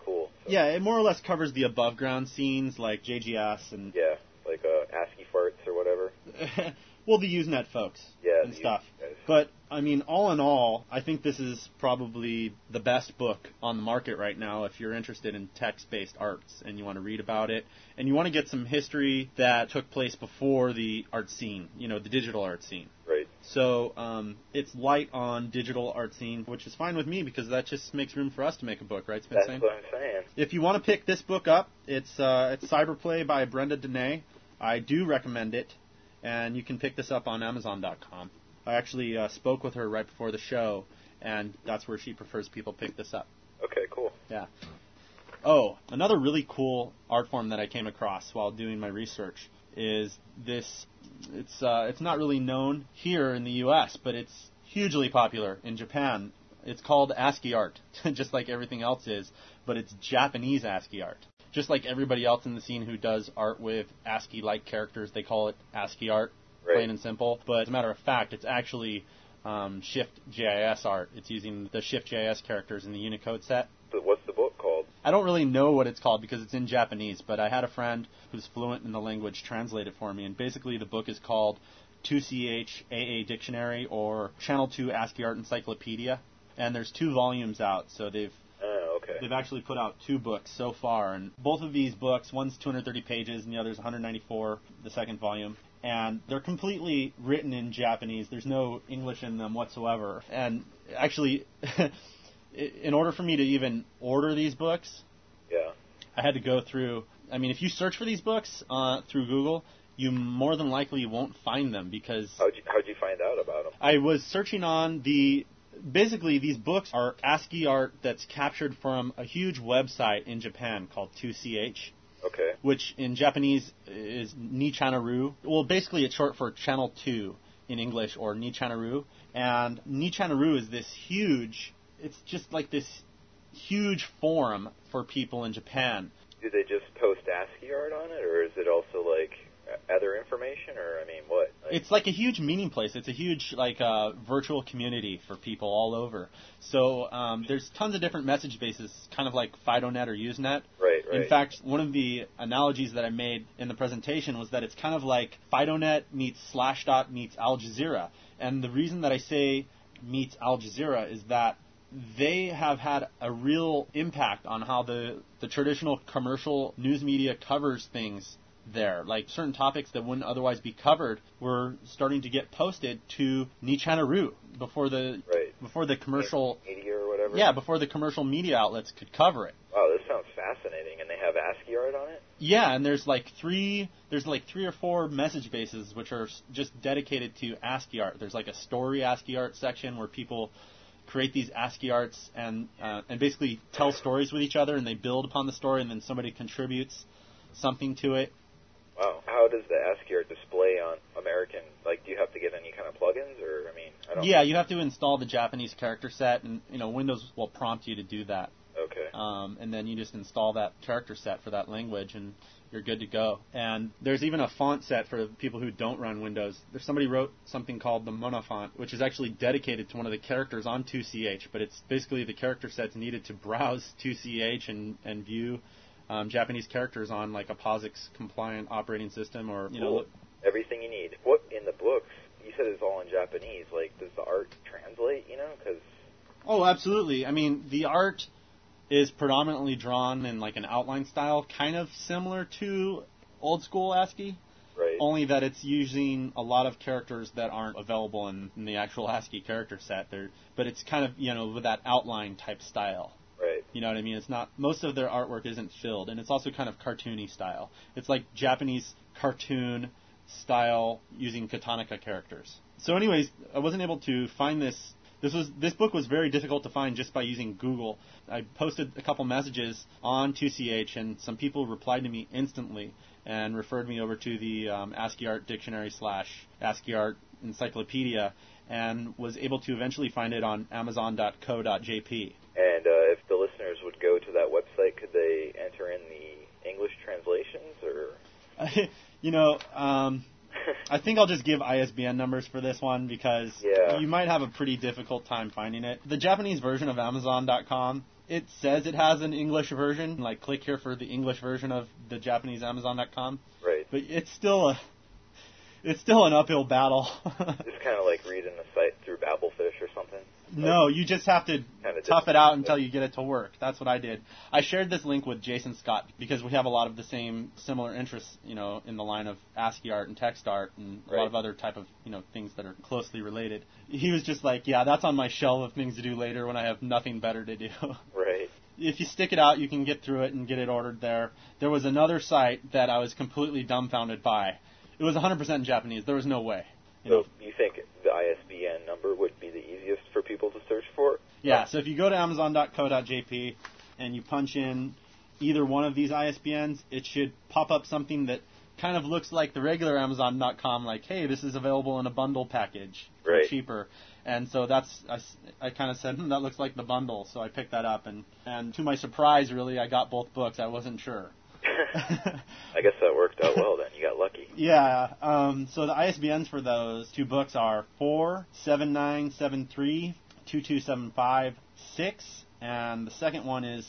Speaker 6: Yeah, it more or less covers the above ground scenes like J G S and
Speaker 5: yeah, like uh, ASCII farts or whatever.
Speaker 6: well, the Usenet folks
Speaker 5: yeah,
Speaker 6: and stuff. But I mean, all in all, I think this is probably the best book on the market right now if you're interested in text-based arts and you want to read about it and you want to get some history that took place before the art scene, you know, the digital art scene.
Speaker 5: Right.
Speaker 6: So um, it's light on digital art scene, which is fine with me because that just makes room for us to make a book, right, Spencer?
Speaker 5: That's what I'm saying.
Speaker 6: If you want to pick this book up, it's uh, it's Cyberplay by Brenda Dene. I do recommend it, and you can pick this up on Amazon dot com. I actually uh, spoke with her right before the show, and that's where she prefers people pick this up.
Speaker 5: Okay, cool.
Speaker 6: Yeah. Oh, another really cool art form that I came across while doing my research is this. It's uh, it's not really known here in the U S, but it's hugely popular in Japan. It's called ASCII art, just like everything else is, but it's Japanese ASCII art. Just like everybody else in the scene who does art with ASCII-like characters, they call it ASCII art. Right. Plain and simple. But as a matter of fact, it's actually um, Shift J I S art. It's using the Shift J I S characters in the Unicode set.
Speaker 5: But what's the book called?
Speaker 6: I don't really know what it's called because it's in Japanese, but I had a friend who's fluent in the language translate it for me, and basically the book is called two C H A A Dictionary or Channel two ASCII Art Encyclopedia, and there's two volumes out, so they've
Speaker 5: Oh, okay.
Speaker 6: They've actually put out two books so far, and both of these books, one's two hundred thirty pages and the other's one hundred ninety-four, the second volume. And they're completely written in Japanese. There's no English in them whatsoever. And actually, in order for me to even order these books,
Speaker 5: yeah,
Speaker 6: I had to go through. I mean, if you search for these books uh, through Google, you more than likely won't find them because.
Speaker 5: How'd you, how'd you find out about them?
Speaker 6: I was searching on the. Basically, these books are ASCII art that's captured from a huge website in Japan called two C H.
Speaker 5: Okay.
Speaker 6: Which in Japanese is Nichanaru. Well, basically it's short for Channel two in English, or Nichanaru. And Nichanaru is this huge, it's just like this huge forum for people in Japan.
Speaker 5: Do they just post ASCII art on it, or is it also like other information, or I mean, what? Like,
Speaker 6: it's like a huge meeting place. It's a huge like uh, virtual community for people all over. So um, there's tons of different message bases, kind of like FidoNet or Usenet.
Speaker 5: Right, right.
Speaker 6: In fact, one of the analogies that I made in the presentation was that it's kind of like FidoNet meets Slashdot meets Al Jazeera. And the reason that I say meets Al Jazeera is that they have had a real impact on how the, the traditional commercial news media covers things there. Like certain topics that wouldn't otherwise be covered were starting to get posted to Nichanaru before the
Speaker 5: right.
Speaker 6: before the commercial
Speaker 5: media or whatever.
Speaker 6: Yeah, before the commercial media outlets could cover it.
Speaker 5: Wow, this sounds fascinating. And they have ASCII art on it?
Speaker 6: Yeah, and there's like three there's like three or four message bases which are just dedicated to ASCII art. There's like a story ASCII art section where people create these ASCII arts and uh, and basically tell stories with each other, and they build upon the story, and then somebody contributes something to it.
Speaker 5: Wow. How does the ASCII art display on American? Like, do you have to get any kind of plugins, or I mean, I don't.
Speaker 6: Yeah, you have to install the Japanese character set, and you know Windows will prompt you to do that.
Speaker 5: Okay.
Speaker 6: Um, and then you just install that character set for that language, and you're good to go. And there's even a font set for people who don't run Windows. There's somebody wrote something called the Mona font, which is actually dedicated to one of the characters on two C H, but it's basically the character sets needed to browse two C H and and view. Um, Japanese characters on like a POSIX compliant operating system, or you
Speaker 5: cool.
Speaker 6: know,
Speaker 5: everything you need. What in the books? You said it's all in Japanese. Like, does the art translate? You know, because
Speaker 6: oh, absolutely. I mean, the art is predominantly drawn in like an outline style, kind of similar to old school ASCII.
Speaker 5: Right.
Speaker 6: Only that it's using a lot of characters that aren't available in, in the actual ASCII character set. There, but it's kind of you know with that outline type style.
Speaker 5: Right.
Speaker 6: You know what I mean? It's not, most of their artwork isn't filled, and it's also kind of cartoony style. It's like Japanese cartoon style using Katanika characters. So anyways, I wasn't able to find this. This was this book was very difficult to find just by using Google. I posted a couple messages on two C H, and some people replied to me instantly and referred me over to the um, ASCII Art Dictionary slash ASCII Art Encyclopedia, and was able to eventually find it on Amazon dot co dot J P.
Speaker 5: And uh, if the listeners would go to that website, could they enter in the English translations, or?
Speaker 6: you know, um, I think I'll just give I S B N numbers for this one because
Speaker 5: yeah.
Speaker 6: you might have a pretty difficult time finding it. The Japanese version of Amazon dot com it says it has an English version. Like, click here for the English version of the Japanese Amazon dot com.
Speaker 5: Right.
Speaker 6: But it's still a, it's still an uphill battle.
Speaker 5: It's kind of like reading the site through Babelfish or something.
Speaker 6: No, you just have to
Speaker 5: Kinda
Speaker 6: tough it out until you get it to work. That's what I did. I shared this link with Jason Scott because we have a lot of the same similar interests, you know, in the line of ASCII art and text art and a
Speaker 5: Right.
Speaker 6: lot of other type of, you know, things that are closely related. He was just like, yeah, that's on my shelf of things to do later when I have nothing better to do.
Speaker 5: Right.
Speaker 6: If you stick it out, you can get through it and get it ordered there. There was another site that I was completely dumbfounded by. It was one hundred percent in Japanese. There was no way. You
Speaker 5: So
Speaker 6: know,
Speaker 5: you think the I S B N number would be the easiest for people to search for?
Speaker 6: Yeah, so if you go to amazon dot co dot j p and you punch in either one of these I S B Ns, it should pop up something that kind of looks like the regular amazon dot com, like, hey, this is available in a bundle package for
Speaker 5: Right.
Speaker 6: cheaper. And so that's, I, I kind of said, hmm, that looks like the bundle, so I picked that up. And, and to my surprise, really, I got both books. I wasn't sure.
Speaker 5: I guess that worked out well then. You got lucky.
Speaker 6: Yeah, um, so the I S B Ns for those two books are four seven nine seven three two two seven five six, and the second one is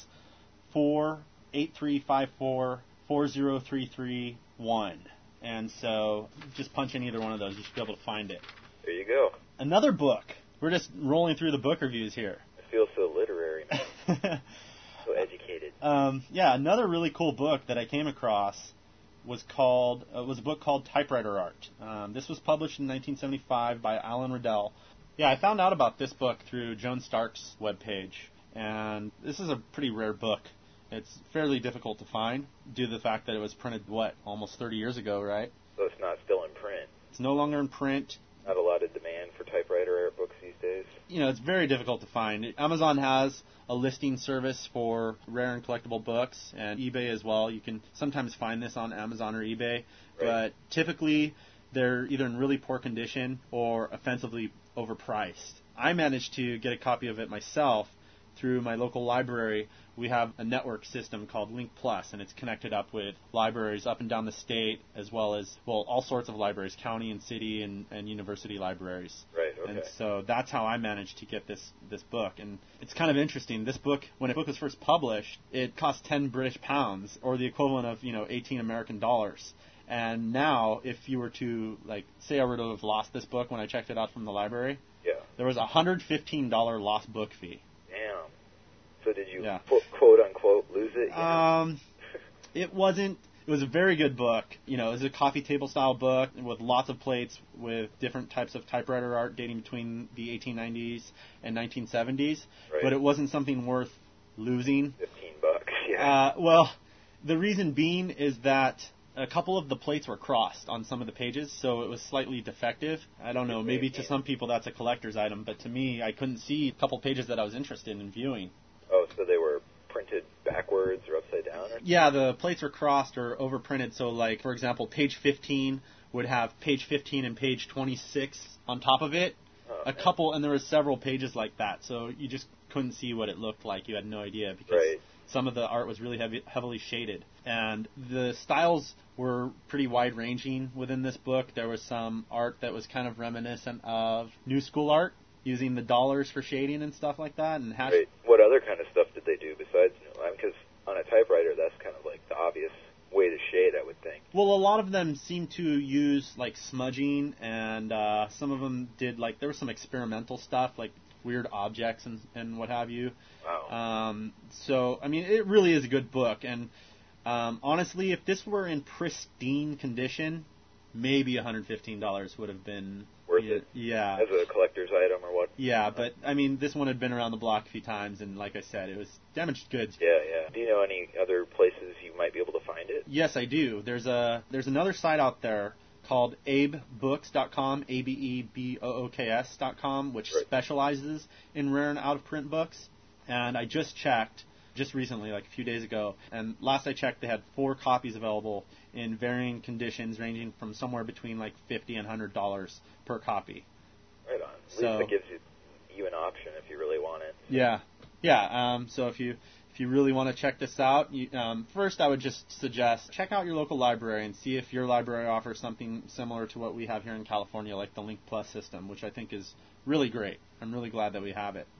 Speaker 6: four eight three five four four zero three three one. And so just punch in either one of those, you should be able to find it.
Speaker 5: There you go.
Speaker 6: Another book. We're just rolling through the book reviews here.
Speaker 5: I feel so literary, man. So educated.
Speaker 6: Um, yeah, another really cool book that I came across was called uh, was a book called Typewriter Art. Um, this was published in nineteen seventy-five by Alan Riddell. Yeah, I found out about this book through Joan Stark's webpage, and this is a pretty rare book. It's fairly difficult to find due to the fact that it was printed, what, almost thirty years ago, right?
Speaker 5: So it's not still in print.
Speaker 6: It's no longer in print.
Speaker 5: Not a lot of demand for typewriter art books these days.
Speaker 6: You know, it's very difficult to find. Amazon has a listing service for rare and collectible books, and eBay as well. You can sometimes find this on Amazon or eBay,
Speaker 5: Right.
Speaker 6: but typically they're either in really poor condition or offensively overpriced. I managed to get a copy of it myself through my local library. We have a network system called Link Plus, and it's connected up with libraries up and down the state, as well as, well, all sorts of libraries, county and city and, and university libraries.
Speaker 5: Right, okay.
Speaker 6: And so that's how I managed to get this, this book. And it's kind of interesting. This book, when the book was first published, it cost ten British pounds, or the equivalent of, you know, eighteen American dollars. And now, if you were to, like, say I were to have lost this book when I checked it out from the library,
Speaker 5: Yeah.
Speaker 6: there was a one hundred fifteen dollars lost book fee.
Speaker 5: Damn. So did you,
Speaker 6: Yeah.
Speaker 5: quote, quote unquote, lose it? You know?
Speaker 6: Um, it wasn't. It was a very good book. You know, it was a coffee table style book with lots of plates with different types of typewriter art dating between the eighteen nineties and nineteen seventies.
Speaker 5: Right.
Speaker 6: But it wasn't something worth losing.
Speaker 5: Fifteen bucks. Yeah.
Speaker 6: Uh, well, the reason being is that a couple of the plates were crossed on some of the pages, so it was slightly defective. I don't know, maybe to some people that's a collector's item, but to me, I couldn't see a couple pages that I was interested in viewing.
Speaker 5: Oh, so they were printed backwards or upside down? Or?
Speaker 6: Yeah, the plates were crossed or overprinted, so like, for example, page fifteen would have page fifteen and page twenty-six on top of it.
Speaker 5: Oh,
Speaker 6: a couple, and there were several pages like that, so you just couldn't see what it looked like. You had no idea because
Speaker 5: Right.
Speaker 6: some of the art was really heavy, heavily shaded. And the styles were pretty wide-ranging within this book. There was some art that was kind of reminiscent of New School art, using the dollars for shading and stuff like that. And hash-
Speaker 5: Right. What other kind of stuff did they do besides, because on a typewriter, that's kind of like the obvious way to shade, I would think.
Speaker 6: Well, a lot of them seem to use, like, smudging, and uh, some of them did, like, there was some experimental stuff, like weird objects and, and what have you.
Speaker 5: Wow.
Speaker 6: Um, so, I mean, it really is a good book. And um, honestly, if this were in pristine condition, maybe one hundred fifteen dollars would have been
Speaker 5: Worth
Speaker 6: yeah,
Speaker 5: it?
Speaker 6: Yeah.
Speaker 5: As a collector's item or what?
Speaker 6: Yeah, but, I mean, this one had been around the block a few times, and like I said, it was damaged goods.
Speaker 5: Yeah, yeah. Do you know any other places you might be able to find it?
Speaker 6: Yes, I do. There's a there's another site out there called abe books dot com, A B E B O O K S dot com, which
Speaker 5: Right.
Speaker 6: specializes in rare and out-of-print books. And I just checked, just recently, like a few days ago, and last I checked, they had four copies available in varying conditions, ranging from somewhere between like fifty dollars and one hundred dollars per copy.
Speaker 5: Right on. At
Speaker 6: So-
Speaker 5: least it gives you, you an option if you really want it.
Speaker 6: Yeah, yeah. Um, so if you if you really want to check this out, you, um, first I would just suggest check out your local library and see if your library offers something similar to what we have here in California, like the Link Plus system, which I think is really great. I'm really glad that we have it.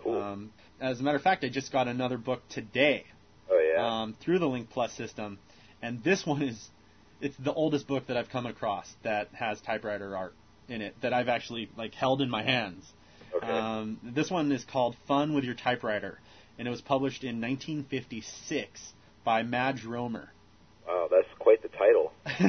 Speaker 5: Cool.
Speaker 6: Um, as a matter of fact, I just got another book today.
Speaker 5: Oh, yeah?
Speaker 6: Um, through the Link Plus system. And this one is, it's the oldest book that I've come across that has typewriter art in it, that I've actually, like, held in my hands.
Speaker 5: Okay.
Speaker 6: Um, this one is called Fun with Your Typewriter, and it was published in nineteen fifty-six by Madge Romer.
Speaker 5: Wow, that's quite the title.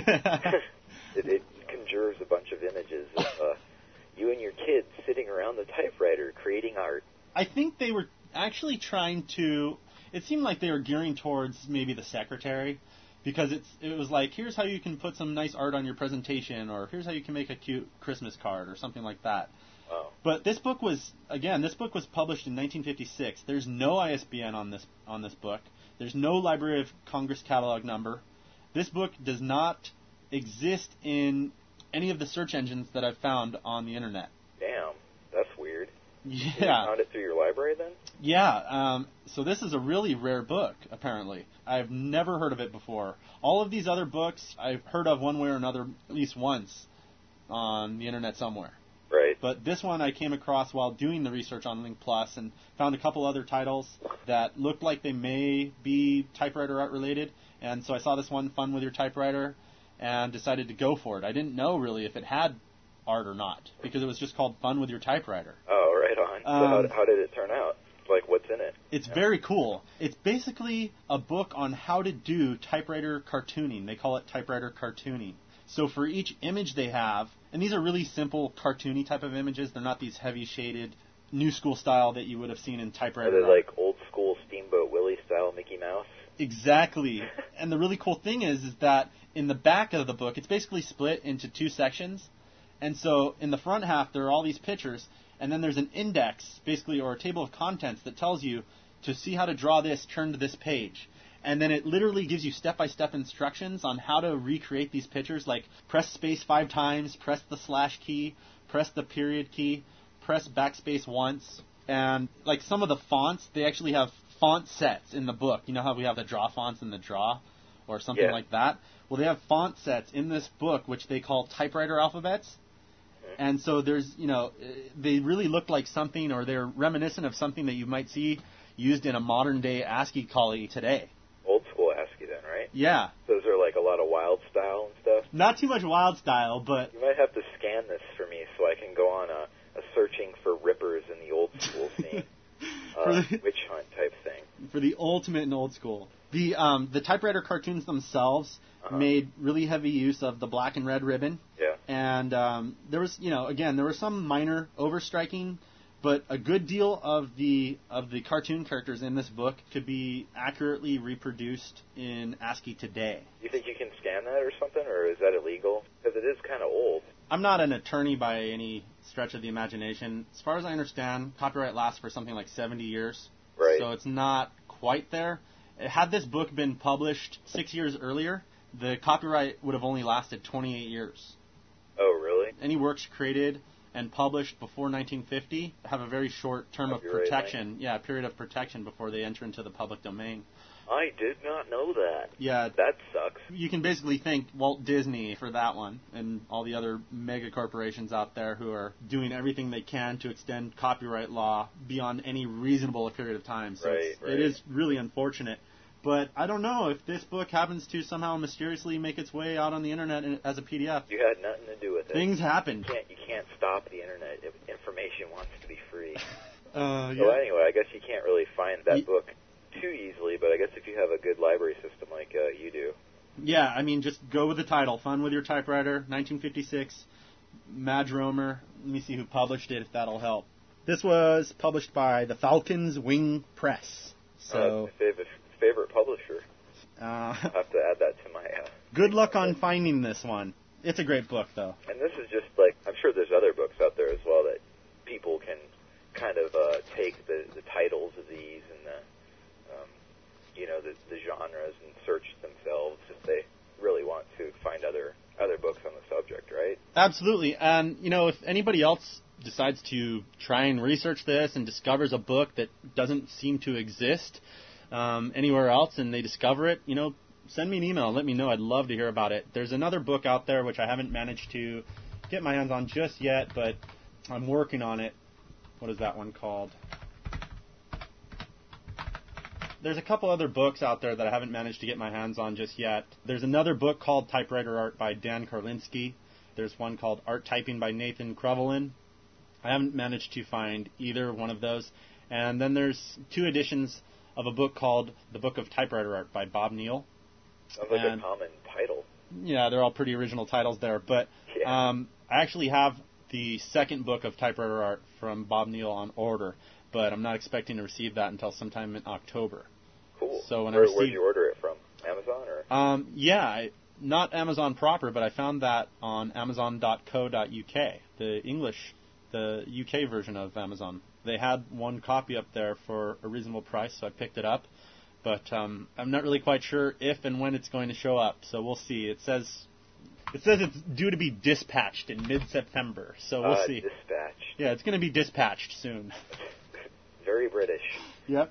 Speaker 5: it, it conjures a bunch of images of uh, you and your kids sitting around the typewriter creating art.
Speaker 6: I think they were actually trying to, it seemed like they were gearing towards maybe the secretary, because it's it was like, here's how you can put some nice art on your presentation, or here's how you can make a cute Christmas card, or something like that.
Speaker 5: Wow.
Speaker 6: But this book was, again, this book was published in nineteen fifty-six. There's no I S B N on this on this book. There's no Library of Congress catalog number. This book does not exist in any of the search engines that I've found on the internet.
Speaker 5: Damn, that's weird.
Speaker 6: Yeah.
Speaker 5: You found it through your library then?
Speaker 6: Yeah. Um, so this is a really rare book, apparently. I've never heard of it before. All of these other books I've heard of one way or another at least once on the internet somewhere.
Speaker 5: Right.
Speaker 6: But this one I came across while doing the research on Link Plus and found a couple other titles that looked like they may be typewriter art related. And so I saw this one, Fun with Your Typewriter, and decided to go for it. I didn't know really if it had art or not, because it was just called Fun with Your Typewriter.
Speaker 5: Oh, right on. So
Speaker 6: Um,
Speaker 5: how, how did it turn out? Like, what's in it?
Speaker 6: It's very cool. It's basically a book on how to do typewriter cartooning. They call it typewriter cartooning. So for each image they have, and these are really simple cartoony type of images. They're not these heavy shaded, new school style that you would have seen in
Speaker 5: Are
Speaker 6: typewriter
Speaker 5: they
Speaker 6: art.
Speaker 5: like old school Steamboat Willie style Mickey Mouse?
Speaker 6: Exactly. And the really cool thing is, is that in the back of the book, it's basically split into two sections. And so in the front half, there are all these pictures, and then there's an index, basically, or a table of contents that tells you to see how to draw this, turn to this page. And then it literally gives you step-by-step instructions on how to recreate these pictures, like press space five times, press the slash key, press the period key, press backspace once. And like some of the fonts, they actually have font sets in the book. You know how we have the draw fonts in the draw or something
Speaker 5: Yeah.
Speaker 6: like that? Well, they have font sets in this book, which they call typewriter alphabets. And so there's, you know, they really look like something, or they're reminiscent of something that you might see used in a modern-day ASCII callie today.
Speaker 5: Old school ASCII then, right?
Speaker 6: Yeah.
Speaker 5: So is there like a lot of wild style and stuff?
Speaker 6: Not too much wild style, but...
Speaker 5: You might have to scan this for me so I can go on a, a searching for rippers in the old school scene. uh,
Speaker 6: the,
Speaker 5: witch hunt type thing.
Speaker 6: For the ultimate in old school. The um, the typewriter cartoons themselves
Speaker 5: Uh-huh.
Speaker 6: made really heavy use of the black and red ribbon.
Speaker 5: Yeah.
Speaker 6: And um, there was, you know, again, there was some minor overstriking, but a good deal of the of the cartoon characters in this book could be accurately reproduced in ASCII today.
Speaker 5: You think you can scan that or something, or is that illegal? Because it is kind of old.
Speaker 6: I'm not an attorney by any stretch of the imagination. As far as I understand, copyright lasts for something like seventy years.
Speaker 5: Right.
Speaker 6: So it's not quite there. Had this book been published six years earlier, the copyright would have only lasted twenty-eight years.
Speaker 5: Oh, really?
Speaker 6: Any works created and published before nineteen fifty have a very short term of
Speaker 5: Copyright
Speaker 6: protection.
Speaker 5: length.
Speaker 6: Yeah, period of protection before they enter into the public domain.
Speaker 5: I did not know that.
Speaker 6: Yeah.
Speaker 5: That sucks.
Speaker 6: You can basically thank Walt Disney for that one, and all the other mega corporations out there who are doing everything they can to extend copyright law beyond any reasonable period of time. So
Speaker 5: Right,
Speaker 6: it's,
Speaker 5: right.
Speaker 6: it is really unfortunate. But I don't know if this book happens to somehow mysteriously make its way out on the internet in- as a P D F.
Speaker 5: You had nothing to do with it.
Speaker 6: Things happen.
Speaker 5: You can't, you can't stop the internet if information wants to be free.
Speaker 6: Uh,
Speaker 5: So
Speaker 6: yeah.
Speaker 5: anyway, I guess you can't really find that
Speaker 6: Ye-
Speaker 5: book too easily, but I guess if you have a good library system like uh, you do.
Speaker 6: Yeah, I mean, just go with the title. Fun with Your Typewriter, nineteen fifty-six, Madge Romer. Let me see who published it, if that'll help. This was published by the Falcon's Wing Press.
Speaker 5: Uh,
Speaker 6: So,
Speaker 5: my favorite, favorite publisher.
Speaker 6: uh,
Speaker 5: I'll have to add that to my... Uh,
Speaker 6: good luck on finding this one. It's a great book, though.
Speaker 5: and this is just like, I'm sure there's other books out there as well that people can kind of uh, take the, the titles of these and the, um, you know, the, the genres and search themselves if they really want to find other other books on the subject, right?
Speaker 6: Absolutely. And, you know, if anybody else decides to try and research this and discovers a book that doesn't seem to exist um, anywhere else and they discover it, you know, send me an email. Let me know. I'd love to hear about it. There's another book out there which I haven't managed to get my hands on just yet, but I'm working on it. What is that one called? There's a couple other books out there that I haven't managed to get my hands on just yet. There's another book called Typewriter Art by Dan Karlinski. There's one called Art Typing by Nathan Krevelin. I haven't managed to find either one of those. And then there's two editions of a book called The Book of Typewriter Art by Bob Neal.
Speaker 5: Sounds like
Speaker 6: and,
Speaker 5: a common title.
Speaker 6: Yeah, they're all pretty original titles there. But
Speaker 5: yeah.
Speaker 6: um, I actually have the second book of Typewriter Art from Bob Neal on order, but I'm not expecting to receive that until sometime in October.
Speaker 5: Cool.
Speaker 6: So when
Speaker 5: Where,
Speaker 6: I receive,
Speaker 5: where'd you order it from? Amazon or?
Speaker 6: Um, yeah, I, not Amazon proper, but I found that on amazon dot co dot U K, the English, the U K version of Amazon. They had one copy up there for a reasonable price, so I picked it up. But um, I'm not really quite sure if and when it's going to show up, so we'll see. It says it says it's due to be dispatched in mid-September, so we'll
Speaker 5: uh,
Speaker 6: see.
Speaker 5: Dispatched.
Speaker 6: Yeah, it's going to be dispatched soon.
Speaker 5: Very British.
Speaker 6: Yep.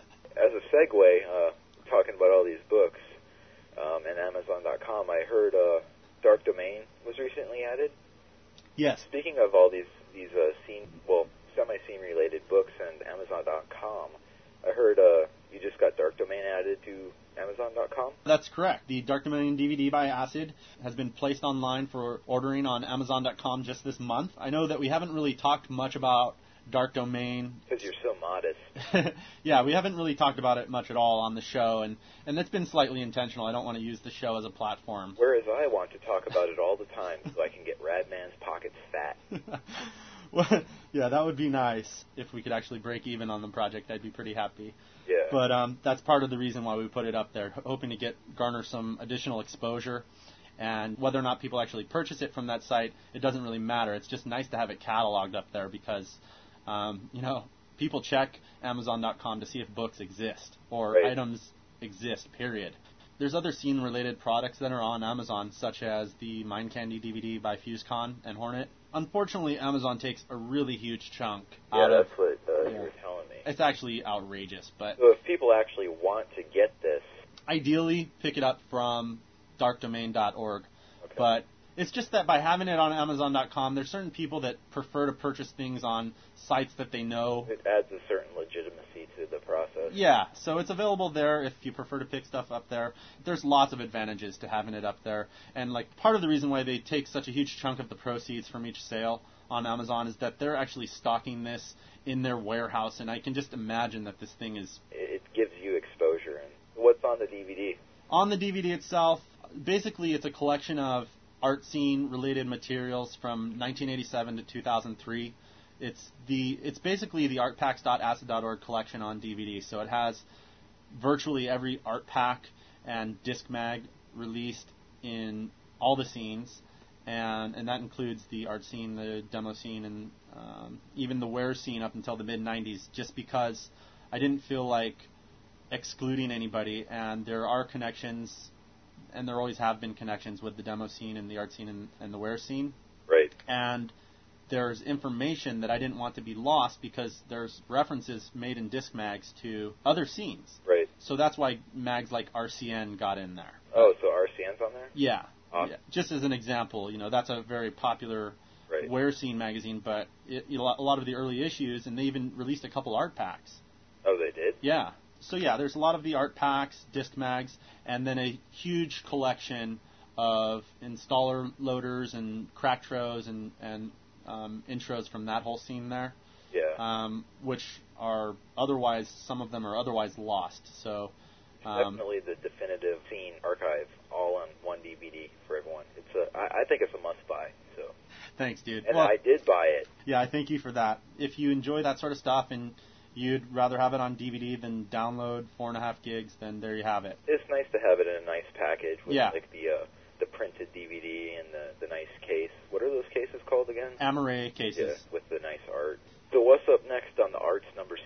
Speaker 5: As a segue, uh, talking about all these books um, and Amazon dot com, I heard uh, Dark Domain was recently added.
Speaker 6: Yes.
Speaker 5: Speaking of all these these uh, scene, well, semi-scene related books and Amazon dot com, I heard uh, you just got Dark Domain added to Amazon dot com?
Speaker 6: That's correct. The Dark Domain D V D by Acid has been placed online for ordering on Amazon dot com just this month. I know that we haven't really talked much about Dark Domain.
Speaker 5: Because you're so modest.
Speaker 6: Yeah, we haven't really talked about it much at all on the show, and, and that's been slightly intentional. I don't want to use the show as a platform.
Speaker 5: Whereas I want to talk about it all the time so I can get Radman's pockets fat.
Speaker 6: Well, yeah, that would be nice. If we could actually break even on the project, I'd be pretty happy.
Speaker 5: Yeah.
Speaker 6: But um, that's part of the reason why we put it up there, hoping to get garner some additional exposure. And whether or not people actually purchase it from that site, it doesn't really matter. It's just nice to have it cataloged up there because, um, you know, people check Amazon dot com to see if books exist or
Speaker 5: right.
Speaker 6: items exist, period. There's other scene-related products that are on Amazon, such as the Mind Candy D V D by FuseCon and Hornet. Unfortunately, Amazon takes a really huge chunk
Speaker 5: yeah,
Speaker 6: out
Speaker 5: that's
Speaker 6: of...
Speaker 5: what uh,
Speaker 6: yeah.
Speaker 5: you were telling me.
Speaker 6: It's actually outrageous, but...
Speaker 5: So if people actually want to get this...
Speaker 6: Ideally, pick it up from dark domain dot org.
Speaker 5: Okay.
Speaker 6: But it's just that by having it on Amazon dot com, there's certain people that prefer to purchase things on sites that they know.
Speaker 5: It adds a certain legitimacy to the process.
Speaker 6: Yeah, so it's available there if you prefer to pick stuff up there. There's lots of advantages to having it up there. And like part of the reason why they take such a huge chunk of the proceeds from each sale on Amazon is that they're actually stocking this in their warehouse, and I can just imagine that this thing is...
Speaker 5: It gives you exposure. And what's on the D V D? On
Speaker 6: the D V D itself, basically it's a collection of art scene related materials from nineteen eighty-seven to two thousand three. It's the it's basically the artpacks dot acid dot org collection on D V D. So it has virtually every art pack and disc mag released in all the scenes, and and that includes the art scene, the demo scene, and um, even the wear scene up until the mid nineties. Just because I didn't feel like excluding anybody, and there are connections. And there always have been connections with the demo scene and the art scene and, and the wear scene.
Speaker 5: Right.
Speaker 6: And there's information that I didn't want to be lost because there's references made in disc mags to other scenes.
Speaker 5: Right.
Speaker 6: So that's why mags like R C N got in there.
Speaker 5: Oh, so R C N's on there?
Speaker 6: Yeah.
Speaker 5: Awesome.
Speaker 6: yeah. Just as an example, you know, that's a very popular
Speaker 5: right.
Speaker 6: wear scene magazine, but it, you know, a lot of the early issues, and they even released a couple art packs.
Speaker 5: Oh, they did?
Speaker 6: Yeah. So yeah, there's a lot of the art packs, disc mags, and then a huge collection of installer loaders and cracktros and, and um, intros from that whole scene there.
Speaker 5: Yeah.
Speaker 6: Um, which are otherwise, some of them are otherwise lost. So
Speaker 5: um, definitely the definitive scene archive, all on one D V D for everyone. It's a, I, I think it's a must buy. So.
Speaker 6: Thanks, dude.
Speaker 5: And
Speaker 6: well,
Speaker 5: I did buy it.
Speaker 6: Yeah, I thank you for that. If you enjoy that sort of stuff and you'd rather have it on D V D than download four and a half gigs, then there you have it.
Speaker 5: It's nice to have it in a nice package with
Speaker 6: yeah.
Speaker 5: like the uh, the printed D V D and the, the nice case. What are those cases called again?
Speaker 6: Amaray cases.
Speaker 5: Yeah, with the nice art. So what's up next on the Arts number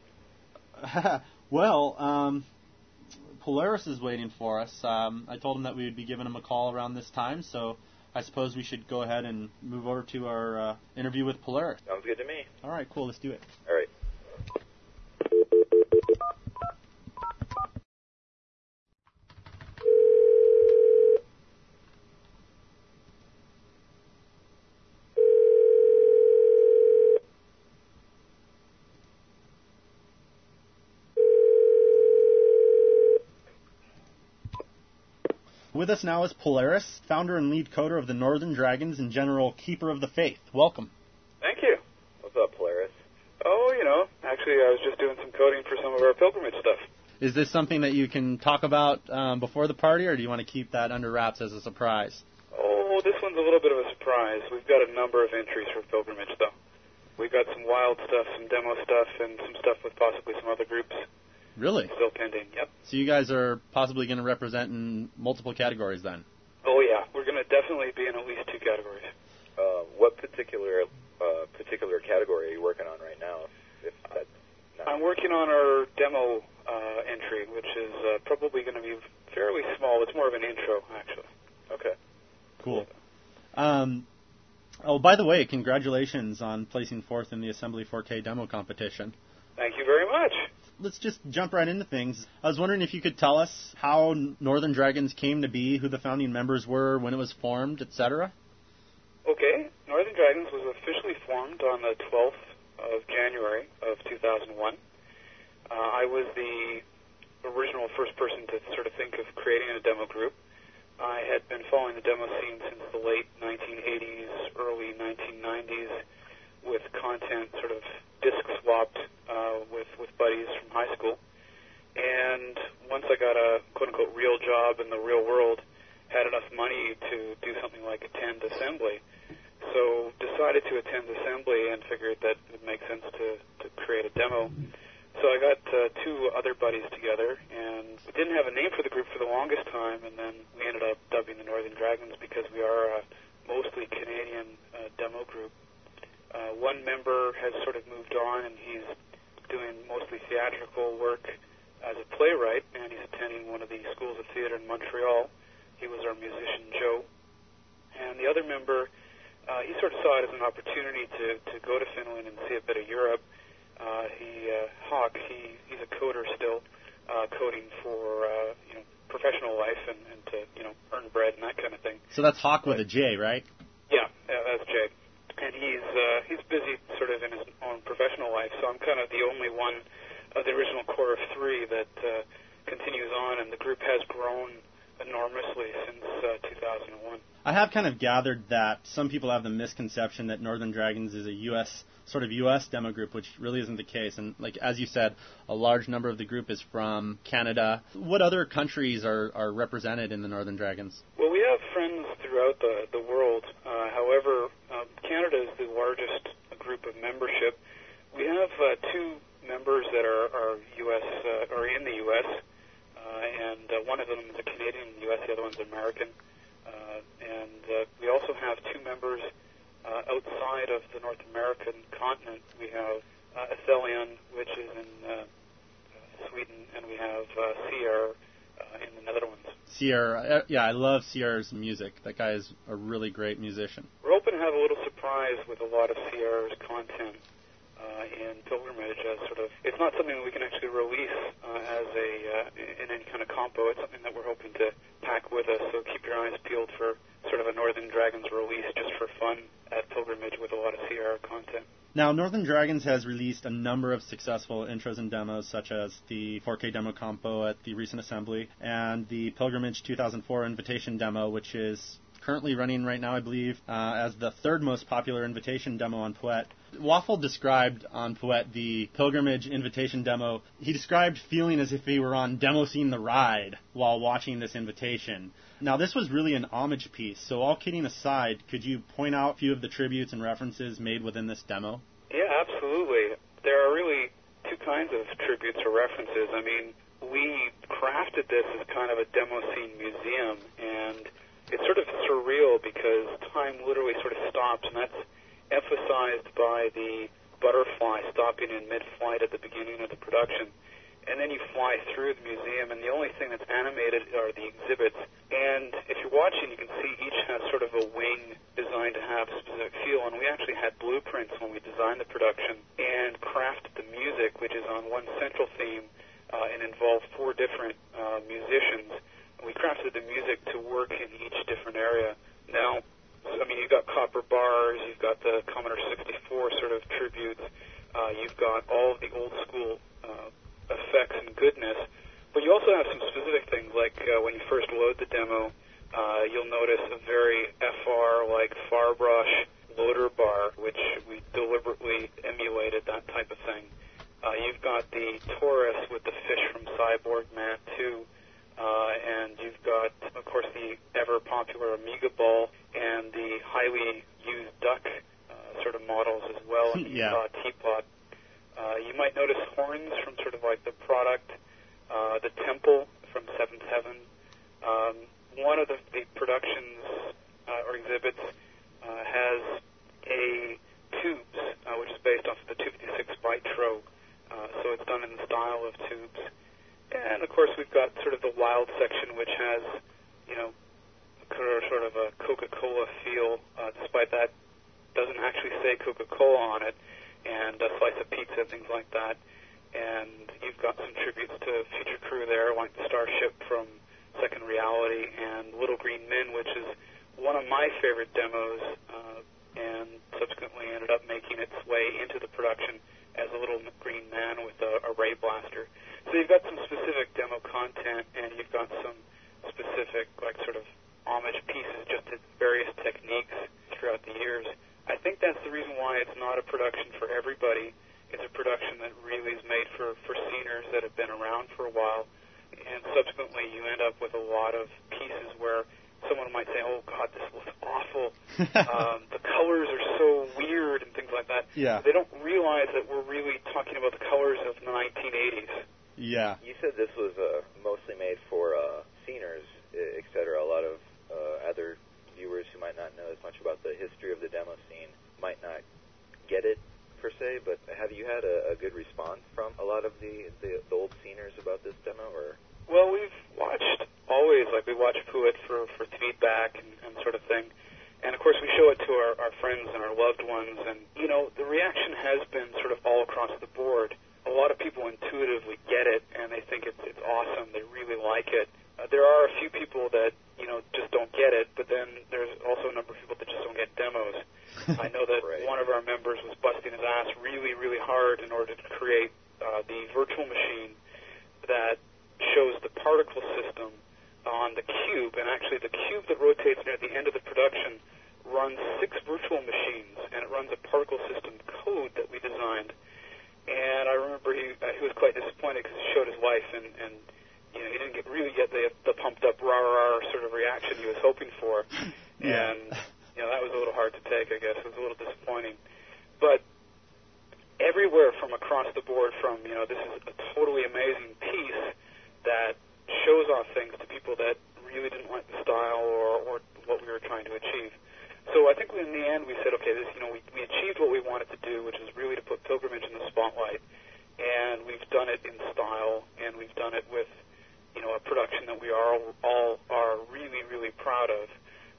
Speaker 5: seven?
Speaker 6: well, um, Polaris is waiting for us. Um, I told him that we would be giving him a call around this time, so I suppose we should go ahead and move over to our uh, interview with Polaris.
Speaker 5: Sounds good to me.
Speaker 6: All right, cool. Let's do it.
Speaker 5: All right.
Speaker 6: With us now is Polaris, founder and lead coder of the Northern Dragons and general keeper of the faith. Welcome.
Speaker 14: Thank you.
Speaker 5: What's up, Polaris?
Speaker 14: Oh, you know, actually I was just doing some coding for some of our pilgrimage stuff.
Speaker 6: Is this something that you can talk about um, before the party, or do you want to keep that under wraps as a surprise?
Speaker 14: Oh, this one's a little bit of a surprise. We've got a number of entries for pilgrimage, though. We've got some wild stuff, some demo stuff, and some stuff with possibly some other groups.
Speaker 6: Really?
Speaker 14: Still pending, yep.
Speaker 6: So you guys are possibly going to represent in multiple categories then?
Speaker 14: Oh, yeah. We're going to definitely be in at least two categories.
Speaker 5: Uh, what particular uh, particular category are you working on right now? If, if that's not
Speaker 14: I'm working on our demo uh, entry, which is uh, probably going to be fairly small. It's more of an intro, actually.
Speaker 5: Okay.
Speaker 6: Cool. Um, oh, by the way, congratulations on placing fourth in the Assembly four K demo competition.
Speaker 14: Thank you very much.
Speaker 6: Let's just jump right into things. I was wondering if you could tell us how Northern Dragons came to be, who the founding members were, when it was formed, et cetera.
Speaker 14: Okay. Northern Dragons was officially formed on the twelfth of January of two thousand one. Uh, I was the original first person to sort of think of creating a demo group. I had been following the demo scene since the late nineteen eighties, early nineteen nineties, with content sort of disc swapped uh, with, with buddies from high school. And once I got a quote-unquote real job in the real world, had enough money to do something like attend Assembly. So decided to attend Assembly and figured that it would make sense to, to create a demo. So I got uh, two other buddies together, and we didn't have a name for the group for the longest time, and then we ended up dubbing the Northern Dragons because we are a mostly Canadian uh, demo group. Uh, one member has sort of moved on, and he's doing mostly theatrical work as a playwright, and he's attending one of the schools of theater in Montreal. He was our musician, Joe. And the other member, uh, he sort of saw it as an opportunity to, to go to Finland and see a bit of Europe. Uh, he, uh, Hawk, he, he's a coder still, uh, coding for, uh, you know, professional life and, and to, you know, earn bread and that kind of thing.
Speaker 6: So that's Hawk with a J, right?
Speaker 14: Yeah, yeah, that's Jay. And he's uh, he's busy sort of in his own professional life, so I'm kind of the only one of the original core of three that uh, continues on, and the group has grown enormously since uh, two thousand one.
Speaker 6: I have kind of gathered that some people have the misconception that Northern Dragons is a U S sort of U S demo group, which really isn't the case. And like as you said, a large number of the group is from Canada. What other countries are, are represented in the Northern Dragons?
Speaker 14: Well, we have friends throughout the the world. Uh, however, uh, Canada is the largest group of membership. We have uh, two members that are, are U S uh, or in the U S, uh, and uh, one of them is a Canadian in the U S, the other one's American. Uh, and uh, we also have two members uh, outside of the North American continent. We have uh, Athelion, which is in uh, Sweden, and we have uh, Sierra uh, in the Netherlands.
Speaker 6: Sierra, yeah, I love Sierra's music. That guy is a really great musician.
Speaker 14: We're hoping to have a little surprise with a lot of Sierra's content uh, in Pilgrimage. As sort of, it's not something that we can actually release uh, as a uh, in any kind of compo. It's something that we're hoping to pack with us. So keep your eyes peeled for sort of a Northern Dragons release just for fun at Pilgrimage with a lot of Sierra content.
Speaker 6: Now, Northern Dragons has released a number of successful intros and demos, such as the four K demo compo at the recent Assembly and the Pilgrimage two thousand four Invitation demo, which is currently running right now, I believe, uh, as the third most popular invitation demo on Poet. Waffle described on Poet the Pilgrimage Invitation demo. He described feeling as if he were on Demo Scene the Ride while watching this invitation. Now, this was really an homage piece, so all kidding aside, could you point out a few of the tributes and references made within this demo?
Speaker 14: Yeah, absolutely. There are really two kinds of tributes or references. I mean, we crafted this as kind of a demo scene museum, and it's sort of surreal because time literally sort of stops, and that's emphasized by the butterfly stopping in mid-flight at the beginning of the production. And then you fly through the museum, and the only thing that's animated are the exhibits. And if you're watching, you can see each has sort of a wing designed to have a specific feel. And we actually had blueprints when we designed the production and crafted the music, which is on one central theme uh, and involved four different uh, musicians. And we crafted the music to work in each different area. Now, I mean, you've got copper bars, you've got the Commodore sixty-four sort of tributes, uh, you've got all of the old school uh, effects and goodness, but you also have some specific things like uh, when you first load the demo, uh, you'll notice a very F R-like Farbrush loader bar, which we deliberately emulated that type of thing. Uh, you've got the Taurus with the fish from Cyborg Man two, uh, and you've got, of course, the ever-popular Amiga Ball and the highly used duck uh, sort of models as well, and the
Speaker 6: yeah.
Speaker 14: uh, teapot. Uh, you might notice horns from sort of like the product, uh, the Temple from seven seven. Um, one of the, the productions uh, or exhibits uh, has a tubes, uh, which is based off of the two fifty-six Vitro. Uh, so it's done in the style of tubes. And, of course, we've got sort of the wild section, which has, you know, sort of a Coca-Cola feel, uh, despite that doesn't actually say Coca-Cola on it, and a slice of pizza, things like that. And you've got some tributes to Future Crew there, like the Starship from Second Reality, and Little Green Men, which is one of my favorite demos, uh, and subsequently ended up making its way into the production as a little green man with a, a ray blaster. So you've got some specific demo content, and you've got some specific, like, sort of homage pieces just to various techniques throughout the years. I think that's the reason why it's not a production for everybody. It's a production that really is made for, for sceners that have been around for a while, and subsequently you end up with a lot of pieces where someone might say, oh, God, this looks awful. um, the colors are so weird and things like that.
Speaker 6: Yeah.
Speaker 14: They don't realize that we're really talking about the colors of the nineteen eighties.
Speaker 6: Yeah.
Speaker 5: You said this was uh, mostly made for uh, sceners, et cetera. A lot of uh, other viewers who might not know as much about the history of the demo scene might not get it, per se, but have you had a, a good response from a lot of the, the, the old sceners about this demo? Or
Speaker 14: Well, we've watched always, like we watch Poo-It for, for feedback and, and sort of thing. And, of course, we show it to our, our friends and our loved ones. And, you know, the reaction has been sort of all across the board. A lot of people intuitively get it, and they think it's, it's awesome. They really like it. Uh, there are a few people that, you know, just don't get it, but then there's also a number of people that just don't get demos. I know that right. one of our members was busting his ass really, really hard in order to create uh, the virtual machine that shows the particle system on the cube, and actually the cube that rotates near the end of the production runs six virtual machines, and it runs a particle system code that we designed. And I remember he uh, he was quite disappointed because he showed his wife, and, and you know, he didn't get really get the the pumped up rah rah sort of reaction he was hoping for,
Speaker 6: yeah.
Speaker 14: and you know that was a little hard to take. I guess it was a little disappointing, but everywhere from across the board, from you know this is a totally amazing piece that shows off things to people that really didn't like the style or, or what we were trying to achieve. So I think in the end we said, okay, this, you know, we, we achieved what we wanted to do, which was really to put Pilgrimage in the spotlight, and we've done it in style, and we've done it with, you know, a production that we are all are really, really proud of.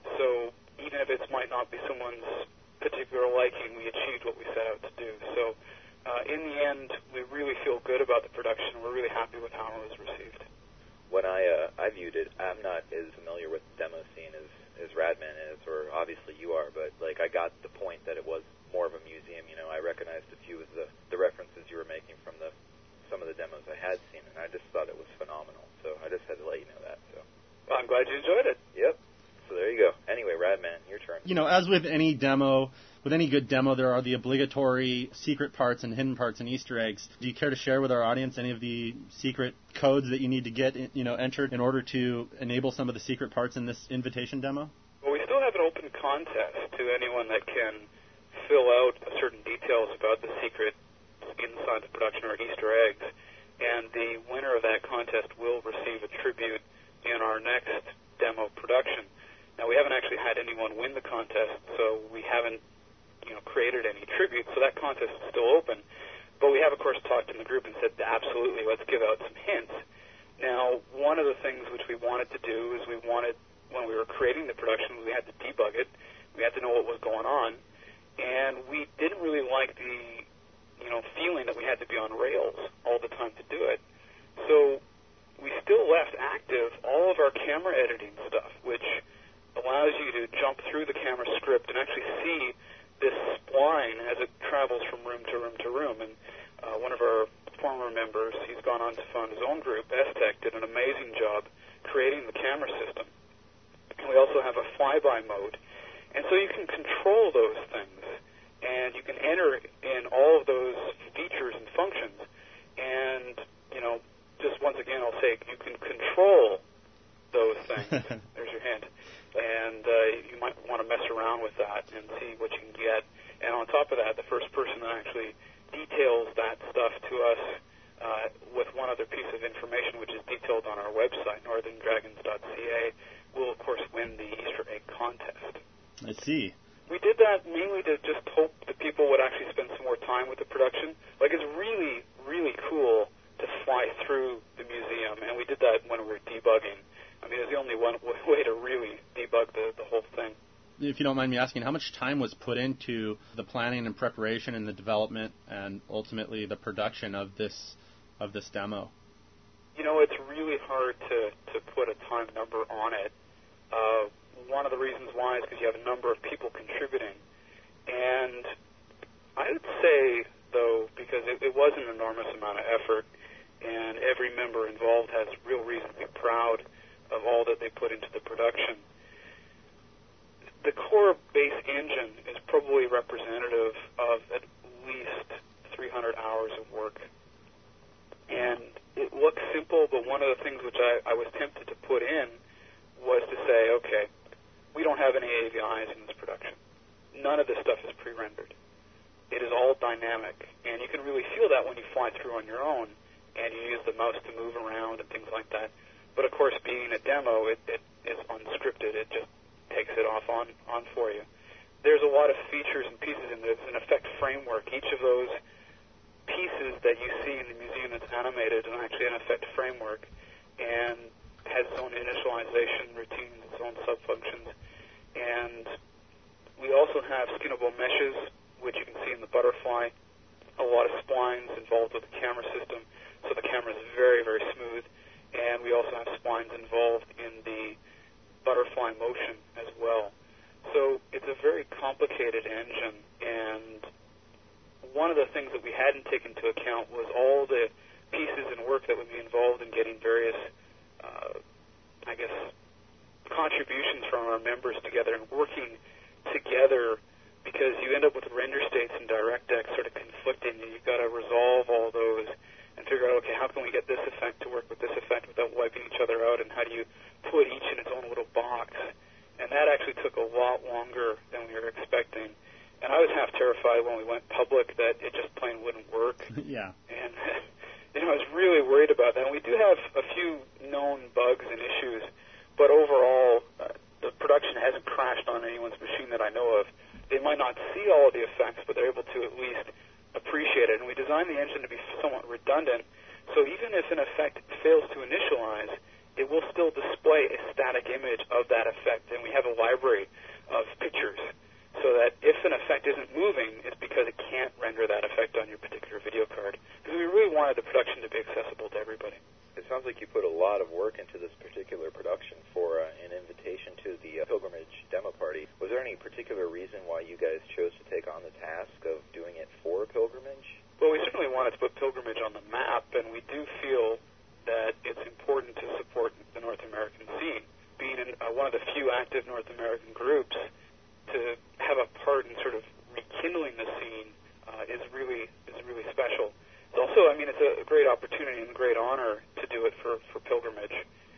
Speaker 14: So even if it might not be someone's particular liking, we achieved what we set out to do. So uh, in the end, we really feel good about the production, and we're really happy with how it was received.
Speaker 5: When I uh, I viewed it, I'm not as familiar with the demo scene as, as Radman is, or obviously you are, but like I got the point that it was more of a museum. You know, I recognized a few of the, the references you were making from the some of the demos I had seen, and I just thought it was phenomenal. So I just had to let you know that. So
Speaker 14: well, I'm glad you enjoyed it.
Speaker 5: Yep. So there you go. Anyway, Radman, your turn.
Speaker 6: You know, as with any demo, with any good demo, there are the obligatory secret parts and hidden parts and Easter eggs. Do you care to share with our audience any of the secret codes that you need to get, you know, entered in order to enable some of the secret parts in this invitation demo?
Speaker 14: Well, we still have an open contest to anyone that can fill out certain details about the secret inside the production or Easter eggs, and the winner of that contest will receive a tribute in our next demo production. Now, we haven't actually had anyone win the contest, so we haven't, you know, created any tributes, so that contest is still open. But we have, of course, talked in the group and said, absolutely, let's give out some hints. Now, one of the things which we wanted to do is we wanted, when we were creating the production, we had to debug it. We had to know what was going on. And we didn't really like the, you know, feeling that we had to be on rails all the time to do it. So we still left active all of our camera editing stuff, which allows you to jump through the camera script and actually see this spline as it travels from room to room to room. And uh, one of our former members, he's gone on to found his own group, S-Tech, did an amazing job creating the camera system. and we also have a flyby mode. And so you can control those things, and you can enter in all of those features and functions. And, you know, just once again, I'll say you can control those things. There's your hint. And uh, you might want to mess around with that and see what you can get. And on top of that, the first person that actually details that stuff to us uh, with one other piece of information, which is detailed on our website, northern dragons dot c a, will, of course, win the Easter egg contest.
Speaker 6: I see.
Speaker 14: We did that mainly to just hope that people would actually spend some more time with the production. Like, it's really, really cool to fly through the museum, and we did that when we were debugging. I mean, it's the only one way to really debug the, the whole thing.
Speaker 6: If you don't mind me asking, how much time was put into the planning and preparation and the development and ultimately the production of this of this demo?
Speaker 14: You know, it's really hard to, to put a time number on it. Uh, one of the reasons why is because you have a number of people contributing. And I would say, though, because it, it was an enormous amount of effort, and every member involved has real reason to be proud of all that they put into the production. The core base engine is probably representative of at least three hundred hours of work. And it looks simple, but one of the things which I, I was tempted to put in was to say, okay, we don't have any A V Is in this production. None of this stuff is pre-rendered. It is all dynamic, and you can really feel that when you fly through on your own, and you use the mouse to move around and things like that. But of course, being a demo, it, it is unscripted. It just takes it off on, on for you. There's a lot of features and pieces in this, an effect framework. Each of those pieces that you see in the museum that's animated is actually an effect framework, and has its own initialization routines, its own sub-functions. And we also have skinnable meshes, which you can see in the butterfly. A lot of splines involved with the camera system, so the camera is very, very smooth. And we also have splines involved in the butterfly motion as well. So it's a very complicated engine, and one of the things that we hadn't taken into account was all the pieces and work that would be involved in getting various, uh, I guess, contributions from our members together and working together, because you end up with render states and DirectX sort of conflicting, and you've got to resolve all those and figure out, okay, how can we get this effect to work with this effect without wiping each other out, and how do you put each in its own little box? And that actually took a lot longer than we were expecting. And I was half terrified when we went public that it just plain wouldn't work.
Speaker 6: Yeah.
Speaker 14: And, you know, I was really worried about that. And we do have a few known bugs and issues, but overall, uh, the production hasn't crashed on anyone's machine that I know of. They might not see all of the effects, but they're able to at least appreciate it. And we designed the engine to be somewhat redundant, so even if an effect fails to initialize, it will still display a static image of that effect. And we have a library of pictures, so that if an effect isn't moving, it's because it can't render that effect on your particular video card. Because we really wanted the production to be accessible to everybody.
Speaker 5: It sounds like you put a lot of work into this particular production for uh, an invitation to the uh, Pilgrimage demo party. Was there any particular reason why you guys chose to take on the task of doing it for Pilgrimage?
Speaker 14: Well, we certainly wanted to put Pilgrimage on the map, and we do feel that it's important to support the North American scene. Being in, uh, one of the few active North American groups, to have a part in sort of rekindling the scene uh, is really is really special. It's also, I mean, it's a great opportunity and a great honor to do it for, for Pilgrimage.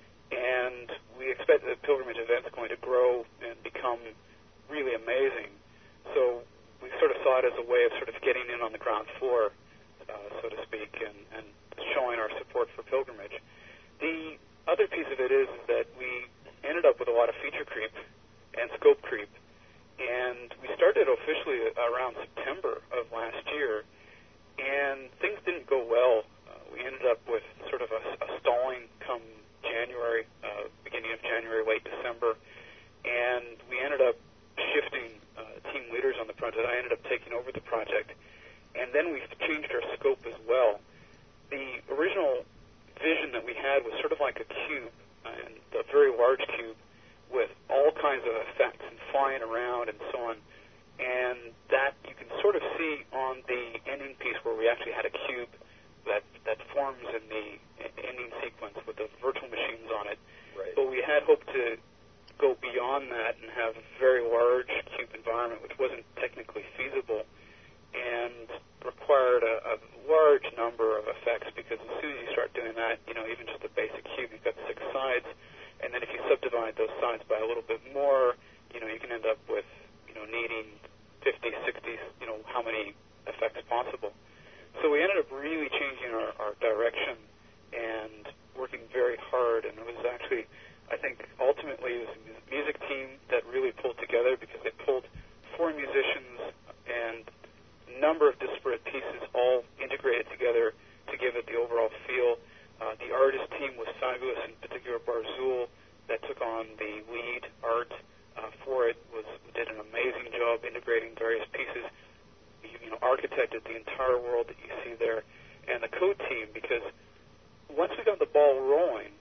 Speaker 14: And we expect that the Pilgrimage event is going to grow and become really amazing. So we sort of saw it as a way of sort of getting in on the ground floor, uh, so to speak, and, and showing our support for Pilgrimage. The other piece of it is, is that we ended up with a lot of feature creep and scope creep. And we started officially around September of last year, and things didn't go well. Uh, we ended up with sort of a, a stalling come January, uh, beginning of January, late December, and we ended up shifting uh, team leaders on the project. I ended up taking over the project, and then we changed our scope as well. The original vision that we had was sort of like a cube, and a very large cube, with all kinds of effects and flying around and so on. And that you can sort of see on the ending piece where we actually had a cube that, that forms in the ending sequence with the virtual machines on it.
Speaker 5: Right.
Speaker 14: But we had hoped to go beyond beyond that and have a very large cube environment, which wasn't technically feasible, and required a, a large number of effects, because as soon as you start doing that, you know, even just a basic cube, you've got six sides, and then if you subdivide those sides by a little bit more, you know, you can end up with, you know, needing fifty, sixty, you know, how many effects possible. So we ended up really changing our, our direction and working very hard, and it was actually, I think, ultimately it was a music team that really pulled together, because they pulled four musicians and a number of disparate pieces all integrated together to give it the overall feel. Uh, the artist team was fabulous, in particular Barzul, that took on the lead art uh, for it, was did an amazing job integrating various pieces. You, you know, architected the entire world that you see there. And the code team, because once we got the ball rolling,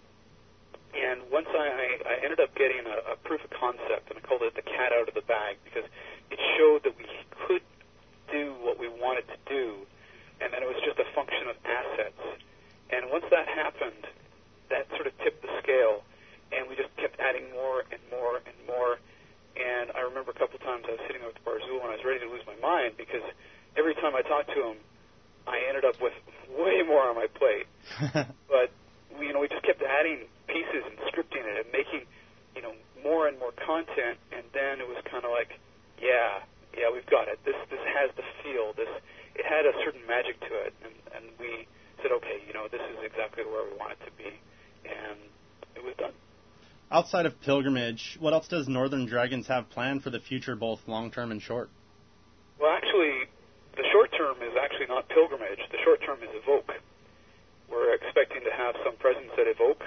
Speaker 14: and once I, I, I ended up getting a, a proof of concept, and I called it the cat out of the bag, because it showed that we could do what we wanted to do, and then it was just a function of assets. And once that happened, that sort of tipped the scale, and we just kept adding more and more and more. And I remember a couple of times I was sitting with Barzul and I was ready to lose my mind, because every time I talked to him, I ended up with way more on my plate. But we, you know, we just kept adding pieces and scripting it and making, you know, more and more content. And then it was kind of like, yeah, yeah, we've got it. This this has the feel. This it had a certain magic to it, and and we said, okay, you know, this is exactly where we want it to be, and it was done.
Speaker 6: Outside of Pilgrimage, what else does Northern Dragons have planned for the future, both long-term and short?
Speaker 14: Well, actually, the short term is actually not Pilgrimage. The short term is Evoke. We're expecting to have some presence at Evoke,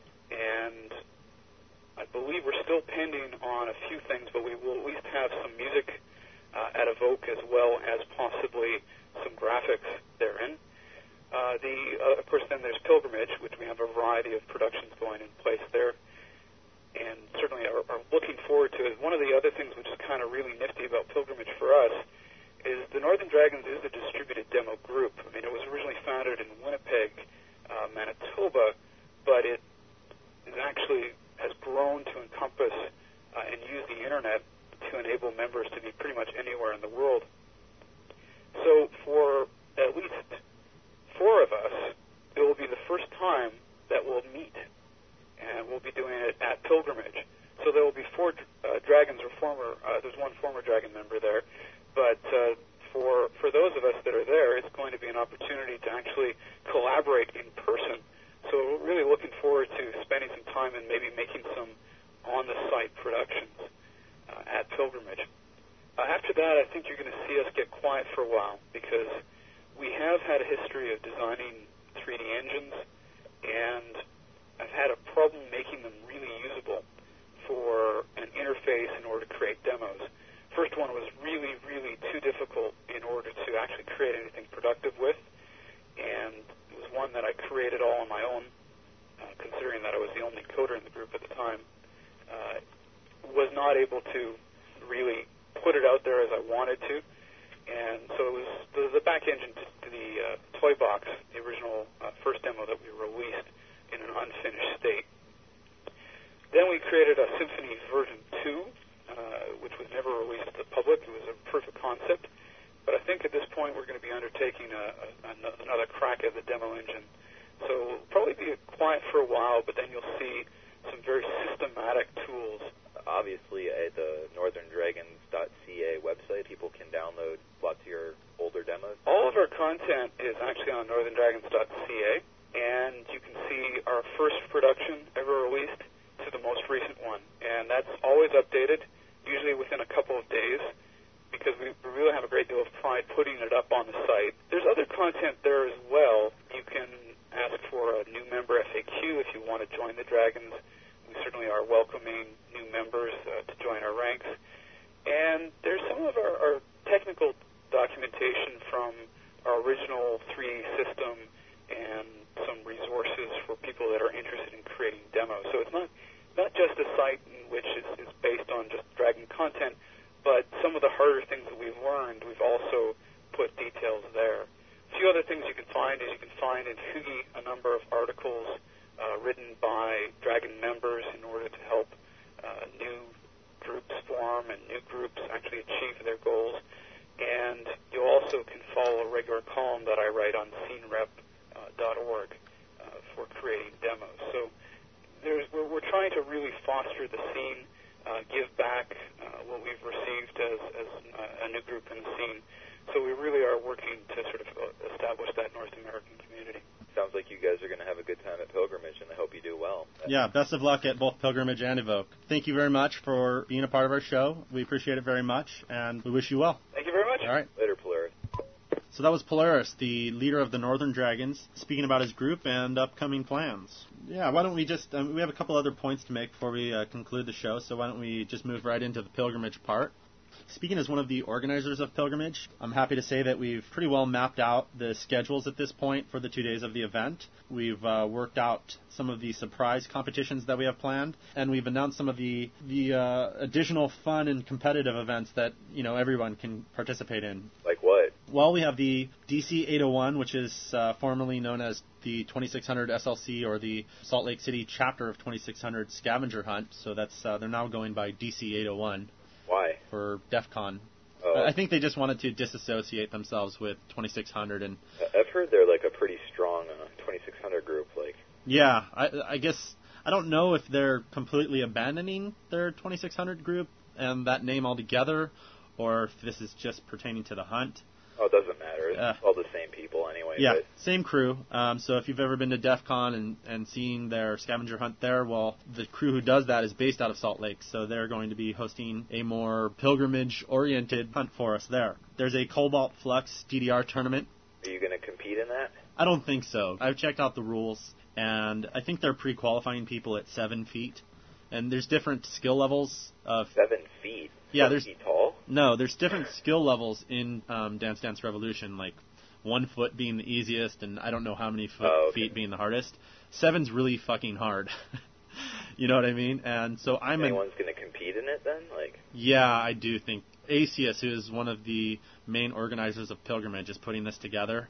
Speaker 14: and I believe we're still pending on a few things, but we will at least have some music uh, at Evoke, as well as possibly some graphics therein. Uh, the uh, of course, then there's Pilgrimage, which we have a variety of productions going in place there, and certainly are, are looking forward to it. One of the other things which is kind of really nifty about Pilgrimage for us is the Northern Dragons is a distributed demo group. I mean, it was originally founded in Winnipeg, uh, Manitoba, but it is actually has grown to encompass uh, and use the internet to enable members to be pretty much anywhere in the world. So for at least four of us, it will be the first time that we'll meet, and we'll be doing it at Pilgrimage. So there will be four uh, dragons or former, uh, there's one former dragon member there, but uh, for for those of us that are there, it's going to be an opportunity to actually collaborate in person. So we're really looking forward to spending some time and maybe making some on-the-site productions uh, at Pilgrimage. Uh, after that, I think you're going to see us get quiet for a while, because we have had a history of designing three D engines, and I've had a problem making them really usable for an interface in order to create demos. First one was really, really too difficult in order to actually create anything productive with, and it was one that I created all on my own, uh, considering that I was the only coder in the group at the time. Uh, was not able to really put it out there as I wanted to, and so it was the, the back engine to, to the uh, toy box, the original uh, first demo that we released in an unfinished state. Then we created a Symphony version two, uh, which was never released to the public. It was a proof of concept, but I think at this point we're going to be undertaking a, a, another crack at the demo engine. So we'll probably be quiet for a while, but then you'll see some very systematic tools.
Speaker 5: Obviously, at the northern dragons dot c a website, people can download lots of your older demos.
Speaker 14: All of our content is actually on northern dragons dot c a, and you can see our first production ever released to the most recent one. And that's always updated, usually within a couple of days, because we really have a great deal of pride putting it up on the site. There's other content there as well. You can ask for a new member F A Q if you want to join the Dragons. We certainly are welcoming new members uh, to join our ranks. And there's some of our, our technical documentation from our original three D system and some resources for people that are interested in creating demos. So it's not not just a site in which is, is based on just Dragon content, but some of the harder things that we've learned, we've also put details there. A few other things you can find is you can find in Hugi a number of articles uh, written by Dragon members in order to help uh, new groups form and new groups actually achieve their goals. And you also can follow a regular column that I write on scene rep dot org uh, uh, for creating demos. So there's, we're, we're trying to really foster the scene, uh, give back uh, what we've received as, as a new group in the scene. So we really are working to sort of establish that North American community.
Speaker 5: Sounds like you guys are going to have a good time at Pilgrimage, and I hope you do well.
Speaker 6: Yeah, best of luck at both Pilgrimage and Evoke. Thank you very much for being a part of our show. We appreciate it very much, and we wish you well.
Speaker 14: Thank you very much.
Speaker 6: All right.
Speaker 5: Later, Polaris.
Speaker 6: So that was Polaris, the leader of the Northern Dragons, speaking about his group and upcoming plans. Yeah, why don't we just, um, we have a couple other points to make before we uh, conclude the show, so why don't we just move right into the Pilgrimage part. Speaking as one of the organizers of Pilgrimage, I'm happy to say that we've pretty well mapped out the schedules at this point for the two days of the event. We've uh, worked out some of the surprise competitions that we have planned, and we've announced some of the the uh, additional fun and competitive events that, you know, everyone can participate in.
Speaker 5: Like what?
Speaker 6: Well, we have the D C eight oh one, which is uh, formerly known as the twenty-six hundred S L C, or the Salt Lake City chapter of twenty-six hundred Scavenger Hunt. So that's uh, they're now going by D C eight oh one.
Speaker 5: Why?
Speaker 6: For DEF CON.
Speaker 5: Oh.
Speaker 6: I think they just wanted to disassociate themselves with twenty-six hundred. And
Speaker 5: I've heard they're like a pretty strong uh, twenty-six hundred group. Like.
Speaker 6: Yeah, I, I guess I don't know if they're completely abandoning their twenty-six hundred group and that name altogether, or if this is just pertaining to the hunt.
Speaker 5: Oh, it doesn't matter. It's
Speaker 6: uh,
Speaker 5: all the same people anyway.
Speaker 6: Yeah,
Speaker 5: but.
Speaker 6: Same crew. Um, so if you've ever been to DEF CON and, and seen their scavenger hunt there, well, the crew who does that is based out of Salt Lake, so they're going to be hosting a more pilgrimage-oriented hunt for us there. There's a Cobalt Flux D D R tournament.
Speaker 5: Are you going to compete in that?
Speaker 6: I don't think so. I've checked out the rules, and I think they're pre-qualifying people at seven feet. And there's different skill levels of...
Speaker 5: Seven feet?
Speaker 6: Yeah,
Speaker 5: Seven
Speaker 6: there's...
Speaker 5: feet tall?
Speaker 6: No, there's different skill levels in um, Dance Dance Revolution, like one foot being the easiest, and I don't know how many foot,
Speaker 5: oh, okay.
Speaker 6: feet being the hardest. Seven's really fucking hard. You know what I mean? And so I'm...
Speaker 5: Anyone's going to compete in it then? Like.
Speaker 6: Yeah, I do think. Asius, who is one of the main organizers of Pilgrimage, is putting this together,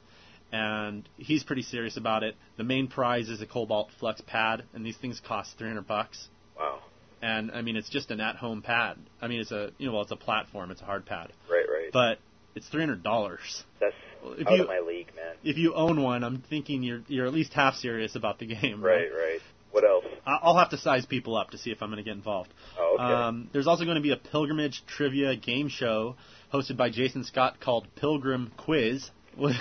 Speaker 6: and he's pretty serious about it. The main prize is a Cobalt Flux pad, and these things cost three hundred bucks.
Speaker 5: Wow.
Speaker 6: And I mean, it's just an at-home pad. I mean, it's a you know, well, it's a platform. It's a hard pad.
Speaker 5: Right, right.
Speaker 6: But it's three hundred dollars.
Speaker 5: That's
Speaker 6: if
Speaker 5: out
Speaker 6: you,
Speaker 5: of my league, man.
Speaker 6: If you own one, I'm thinking you're you're at least half serious about the game.
Speaker 5: Right,
Speaker 6: right.
Speaker 5: right. What else?
Speaker 6: I'll have to size people up to see if I'm going to get involved.
Speaker 5: Oh, okay.
Speaker 6: Um, there's also going to be a Pilgrimage trivia game show hosted by Jason Scott called Pilgrim Quiz.
Speaker 5: What's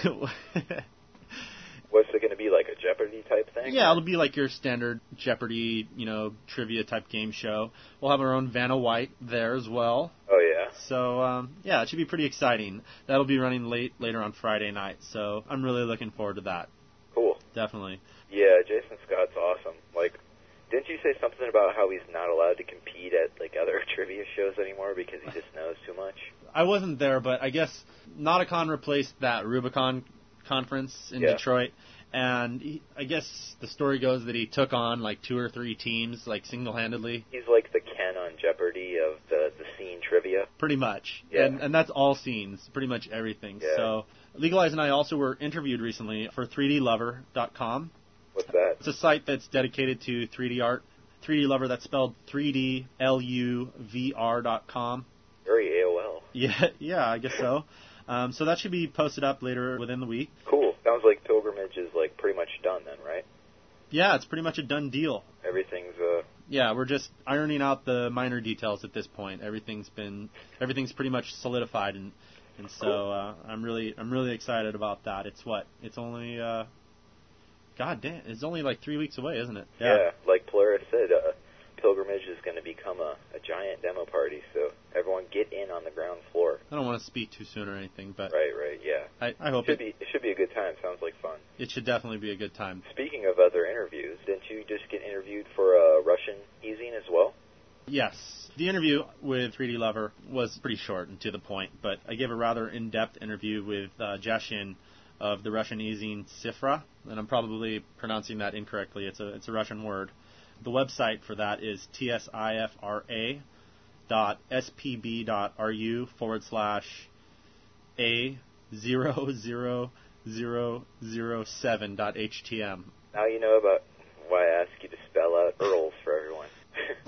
Speaker 5: it going to be, like a Jeopardy type thing?
Speaker 6: Yeah, it'll be like your standard Jeopardy, you know, trivia type game show. We'll have our own Vanna White there as well.
Speaker 5: Oh, yeah.
Speaker 6: So, um, yeah, it should be pretty exciting. That'll be running late later on Friday night, so I'm really looking forward to that.
Speaker 5: Cool.
Speaker 6: Definitely.
Speaker 5: Yeah, Jason Scott's awesome. Like, didn't you say something about how he's not allowed to compete at, like, other trivia shows anymore because he just knows too much?
Speaker 6: I wasn't there, but I guess Nauticon replaced that Rubicon conference in
Speaker 5: yeah.
Speaker 6: Detroit, and he, I guess the story goes that he took on, like, two or three teams, like, single-handedly.
Speaker 5: He's like the Ken on Jeopardy of the, the scene trivia.
Speaker 6: Pretty much.
Speaker 5: Yeah.
Speaker 6: And, and that's all scenes, pretty much everything.
Speaker 5: Yeah.
Speaker 6: So, Legalize and I also were interviewed recently for three D lover dot com.
Speaker 5: What's that?
Speaker 6: It's a site that's dedicated to three D art. three D Lover, that's spelled three D L U V R dot com.
Speaker 5: Very A O L.
Speaker 6: Yeah, yeah, I guess so. Um, so that should be posted up later within the week.
Speaker 5: Cool. Sounds like Pilgrimage is like pretty much done then, right?
Speaker 6: Yeah, it's pretty much a done deal.
Speaker 5: Everything's uh.
Speaker 6: Yeah, we're just ironing out the minor details at this point. Everything's been, everything's pretty much solidified, and and so
Speaker 5: cool.
Speaker 6: uh, I'm really, I'm really excited about that. It's what? It's only. Uh, God damn, it's only like three weeks away, isn't it?
Speaker 5: Yeah, yeah like Polaris said, uh, Pilgrimage is going to become a, a giant demo party, so everyone get in on the ground floor.
Speaker 6: I don't want to speak too soon or anything, but...
Speaker 5: Right, right, yeah.
Speaker 6: I, I hope
Speaker 5: it... Should
Speaker 6: it,
Speaker 5: be, it should be a good time. Sounds like fun.
Speaker 6: It should definitely be a good time.
Speaker 5: Speaking of other interviews, didn't you just get interviewed for a Russian easing as well?
Speaker 6: Yes. The interview with three D Lover was pretty short and to the point, but I gave a rather in-depth interview with uh, Jashin of the Russian easing Sifra, and I'm probably pronouncing that incorrectly. It's a it's a Russian word. The website for that is tsifra dot spb dot ru forward slash a zero zero zero zero seven dot htm.
Speaker 5: Now you know about why I asked you to spell out U R Ls for everyone.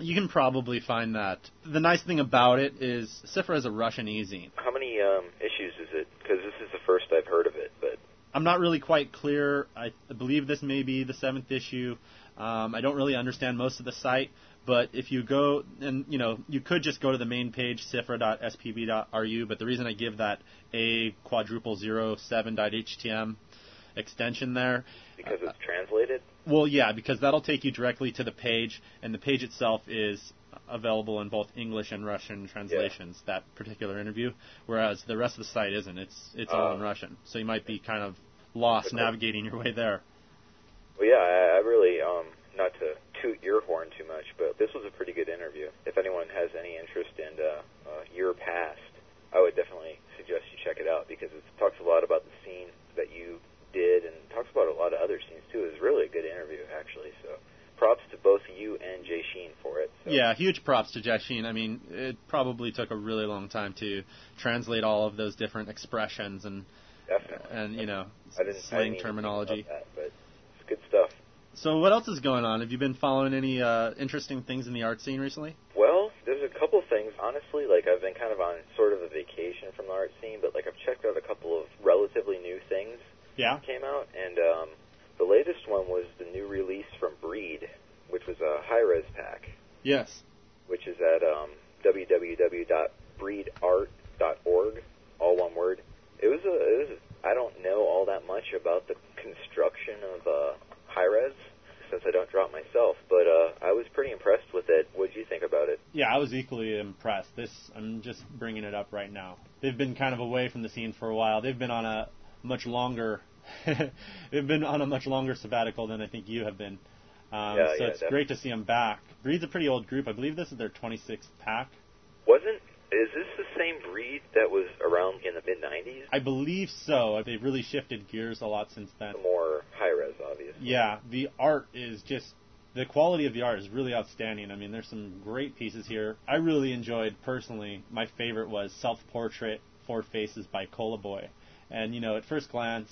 Speaker 6: You can probably find that. The nice thing about it is Sifra is a Russian e-zine.
Speaker 5: How many um, issues is it? Because this is the first I've heard of it, but
Speaker 6: I'm not really quite clear. I believe this may be the seventh issue. Um, I don't really understand most of the site, but if you go, and you know, you could just go to the main page, sifra dot s p b dot r u, but the reason I give that a quadruple zero seven dot h t m extension there,
Speaker 5: because it's translated?
Speaker 6: Well, yeah, because that'll take you directly to the page, and the page itself is available in both English and Russian translations, yeah. That particular interview, whereas the rest of the site isn't. It's it's uh, all in Russian, so you might be kind of lost okay. navigating your way there.
Speaker 5: Well, yeah, I, I really, um, not to toot your horn too much, but this was a pretty good interview. If anyone has any interest in uh, uh, your past, I would definitely suggest you check it out, because it talks a lot about the scene that you did, and talks about a lot of other scenes too. It was really a good interview, actually. So props to both you and Jay Sheen for it. So.
Speaker 6: Yeah, huge props to Jay Sheen. I mean, it probably took a really long time to translate all of those different expressions and
Speaker 5: Definitely.
Speaker 6: and you know
Speaker 5: I didn't,
Speaker 6: slang
Speaker 5: I didn't
Speaker 6: terminology.
Speaker 5: That, but it's good stuff.
Speaker 6: So what else is going on? Have you been following any uh, interesting things in the art scene recently?
Speaker 5: Well, there's a couple things. Honestly, like I've been kind of on sort of a vacation from the art scene, but like I've checked out a couple of relatively new things.
Speaker 6: Yeah.
Speaker 5: That came out, and um, the latest one was the new release from Breed, which was a high-res pack.
Speaker 6: Yes.
Speaker 5: Which is at um, w w w dot breed art dot org, all one word. It was a, it was a, I don't know all that much about the construction of uh, high-res, since I don't draw it myself, but uh, I was pretty impressed with it. What did you think about it?
Speaker 6: Yeah, I was equally impressed. This, I'm just bringing it up right now. They've been kind of away from the scene for a while. They've been on a much longer, they've been on a much longer sabbatical than I think you have been. Um,
Speaker 5: yeah,
Speaker 6: so
Speaker 5: yeah,
Speaker 6: it's
Speaker 5: definitely.
Speaker 6: great to see them back. Breed's a pretty old group. I believe this is their twenty-sixth pack.
Speaker 5: Wasn't, is this the same Breed that was around in the mid nineties?
Speaker 6: I believe so. They've really shifted gears a lot since then.
Speaker 5: The more high-res, obviously.
Speaker 6: Yeah, the art is just, the quality of the art is really outstanding. I mean, there's some great pieces here. I really enjoyed, personally, my favorite was Self-Portrait, Four Faces by Cola Boy. And, you know, at first glance,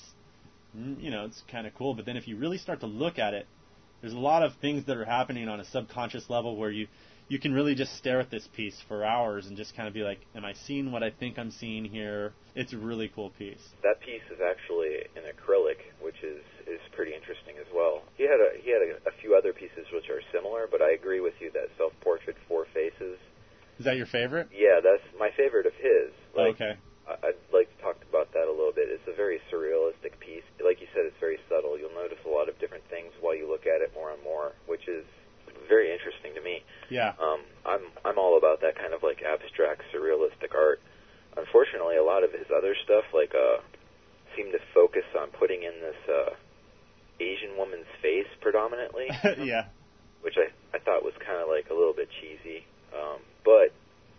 Speaker 6: you know, it's kind of cool. But then if you really start to look at it, there's a lot of things that are happening on a subconscious level where you, you can really just stare at this piece for hours and just kind of be like, am I seeing what I think I'm seeing here? It's a really cool piece.
Speaker 5: That piece is actually in acrylic, which is, is pretty interesting as well. He had a he had a, a few other pieces which are similar, but I agree with you that Self-Portrait, Four Faces.
Speaker 6: Is that your favorite?
Speaker 5: Yeah, that's my favorite of his. Like,
Speaker 6: oh, okay.
Speaker 5: I'd like to talk about that a little bit. It's a very surrealistic piece. Like you said, it's very subtle. You'll notice a lot of different things while you look at it more and more, which is very interesting to me.
Speaker 6: Yeah.
Speaker 5: Um, I'm I'm all about that kind of like abstract, surrealistic art. Unfortunately, a lot of his other stuff, like, uh, seemed to focus on putting in this uh, Asian woman's face predominantly.
Speaker 6: Yeah.
Speaker 5: Which I I thought was kind of like a little bit cheesy. Um, but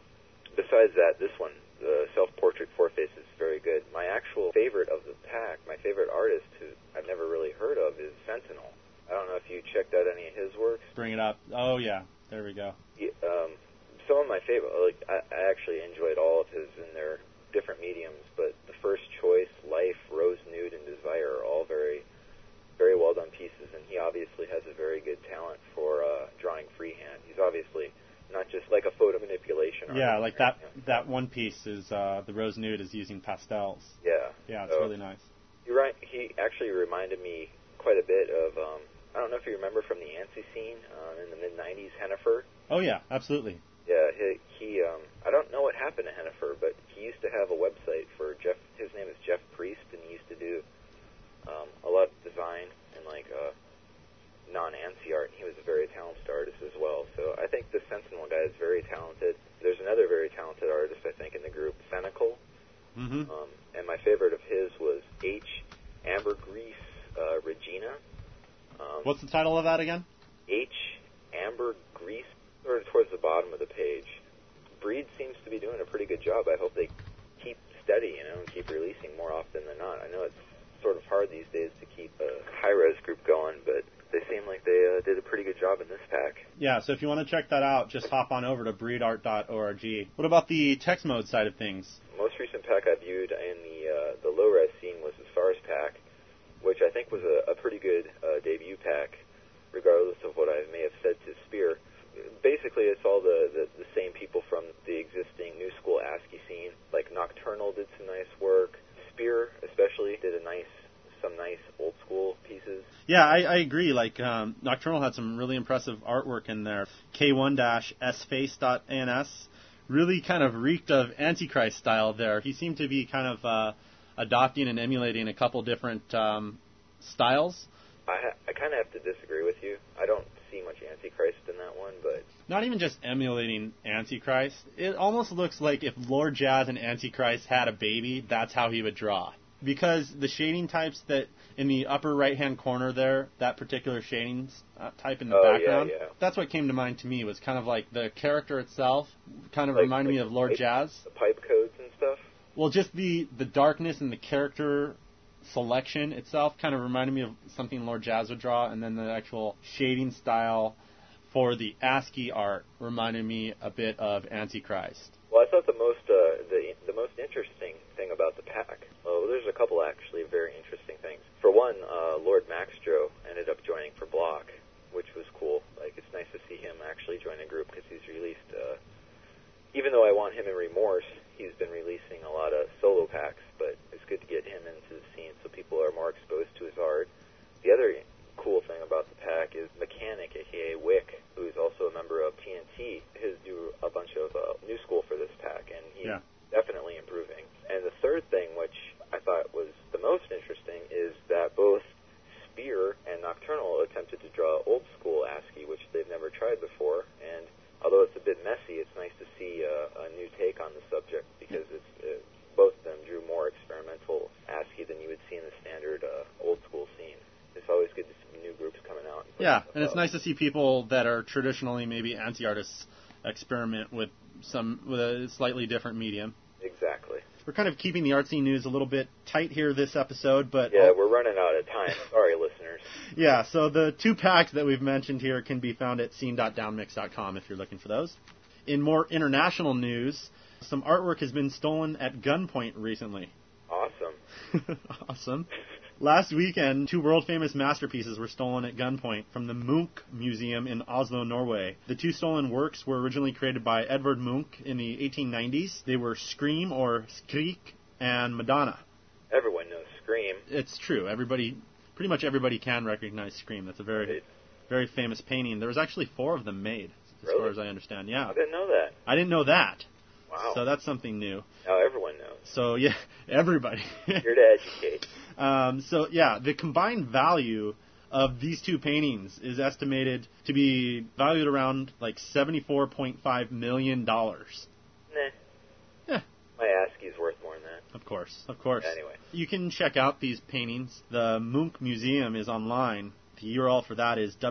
Speaker 5: besides that, this one, the Self-Portrait Four Faces, is very good. My actual favorite of the pack, my favorite artist who I've never really heard of, is Sentinel. I don't know if you checked out any of his works.
Speaker 6: Bring it up. Oh, yeah. There we go.
Speaker 5: Yeah, um, some of my favorite, like, I, I actually enjoyed all of his in their different mediums, but The First Choice, Life, Rose Nude, and Desire are all very, very well done pieces, and he obviously has a very good talent for uh, drawing freehand. He's obviously not just like a photo manipulation.
Speaker 6: Yeah, like that that one piece is, uh, the Rose Nude is using pastels.
Speaker 5: Yeah.
Speaker 6: Yeah, it's
Speaker 5: so,
Speaker 6: really nice.
Speaker 5: You're right. He actually reminded me quite a bit of, um, I don't know if you remember from the ANSI scene um, in the mid nineties, Hennifer.
Speaker 6: Oh, yeah, absolutely.
Speaker 5: Yeah, he, he um, I don't know what happened to Hennifer, but he used to have a website for Jeff, his name is Jeff Priest, and he used to do um, a lot of design and, like, uh, non-ANSI art, and he was a very talented artist as well. So I think the Sentinel guy is very talented. There's another very talented artist, I think, in the group, Fenical.
Speaker 6: Mm-hmm.
Speaker 5: Um, and my favorite of his was H. Ambergris uh, Regina. Um,
Speaker 6: What's the title of that again?
Speaker 5: H. Ambergris, sort of towards the bottom of the page. Breed seems to be doing a pretty good job. I hope they keep steady, you know, and keep releasing more often than not. I know it's sort of hard these days to keep a high-res group going, but they seem like they uh, did a pretty good job in this pack.
Speaker 6: Yeah, so if you want to check that out, just hop on over to breed art dot org. What about the text mode side of things?
Speaker 5: Most recent pack I viewed in the uh, the low-res scene was the SARS pack, which I think was a, a pretty good uh, debut pack, regardless of what I may have said to Spear. basically it's all the, the, the same people from the existing new school ASCII scene. Like Nocturnal did some nice work. Spear, especially, did a nice, some nice old school pieces.
Speaker 6: Yeah, I, I agree. Like um, Nocturnal had some really impressive artwork in there. K one S face dot A N S really kind of reeked of Antichrist style there. He seemed to be kind of uh, adopting and emulating a couple different um, styles.
Speaker 5: I, ha- I kind of have to disagree with you. I don't see much Antichrist in that one, but...
Speaker 6: Not even just emulating Antichrist. It almost looks like if Lord Jazz and Antichrist had a baby, that's how he would draw. Because the shading types that in the upper right-hand corner there, that particular shading uh, type in the
Speaker 5: oh,
Speaker 6: background,
Speaker 5: yeah, yeah.
Speaker 6: that's what came to mind to me, was kind of like the character itself kind of
Speaker 5: like,
Speaker 6: reminded
Speaker 5: like
Speaker 6: me of Lord
Speaker 5: pipe,
Speaker 6: Jazz.
Speaker 5: The pipe codes and stuff?
Speaker 6: Well, just the, the darkness and the character selection itself kind of reminded me of something Lord Jazz would draw, and then the actual shading style for the ASCII art reminded me a bit of Antichrist.
Speaker 5: Well, I thought the most uh, the the most interesting thing about the pack, well, there's a couple actually very interesting things. For one, uh, Lord Maxdro ended up joining for Block, which was cool. Like, it's nice to see him actually join a group, because he's released, uh, even though I want him in Remorse, he's been releasing a lot of solo packs, but it's good to get him into the scene so people are more exposed to his art. The other cool thing about the pack is Mechanic, aka Wick, who's also a member of T N T, has do a bunch of uh, new school for this pack, and he's
Speaker 6: yeah.
Speaker 5: definitely improving. And the third thing, which I thought was the most interesting, is that both Spear and Nocturnal attempted to draw old school ASCII, which they've never tried before, and although it's a bit messy, it's nice to see uh, a new take on the subject, because it's, uh, both of them drew more experimental ASCII than you would see in the standard uh, old school scene. It's always good to see new groups coming out. And
Speaker 6: yeah, and it's nice to see people that are traditionally maybe anti-artists experiment with some with a slightly different medium.
Speaker 5: Exactly.
Speaker 6: We're kind of keeping the artsy news a little bit tight here this episode, but...
Speaker 5: Yeah, we're running out of time. Sorry, listeners.
Speaker 6: Yeah, so the two packs that we've mentioned here can be found at scene dot downmix dot com if you're looking for those. In more international news, some artwork has been stolen at gunpoint recently.
Speaker 5: Awesome.
Speaker 6: Awesome. Last weekend, two world-famous masterpieces were stolen at gunpoint from the Munch Museum in Oslo, Norway. The two stolen works were originally created by Edvard Munch in the eighteen nineties. They were Scream, or Skrik, and Madonna.
Speaker 5: Everyone knows Scream.
Speaker 6: It's true. Everybody, pretty much everybody can recognize Scream. That's a very, right. very famous painting. There was actually four of them made, as
Speaker 5: really?
Speaker 6: far as I understand. Yeah.
Speaker 5: I didn't know that.
Speaker 6: I didn't know that.
Speaker 5: Wow.
Speaker 6: So that's something new.
Speaker 5: Now everyone knows.
Speaker 6: So, yeah, everybody.
Speaker 5: Here to educate.
Speaker 6: Um, so, yeah, the combined value of these two paintings is estimated to be valued around, like, seventy-four point five million dollars.
Speaker 5: Nah.
Speaker 6: Yeah.
Speaker 5: My ASCII's worth more than that.
Speaker 6: Of course, of course.
Speaker 5: Anyway.
Speaker 6: You can check out these paintings. The Munch Museum is online. The U R L for that is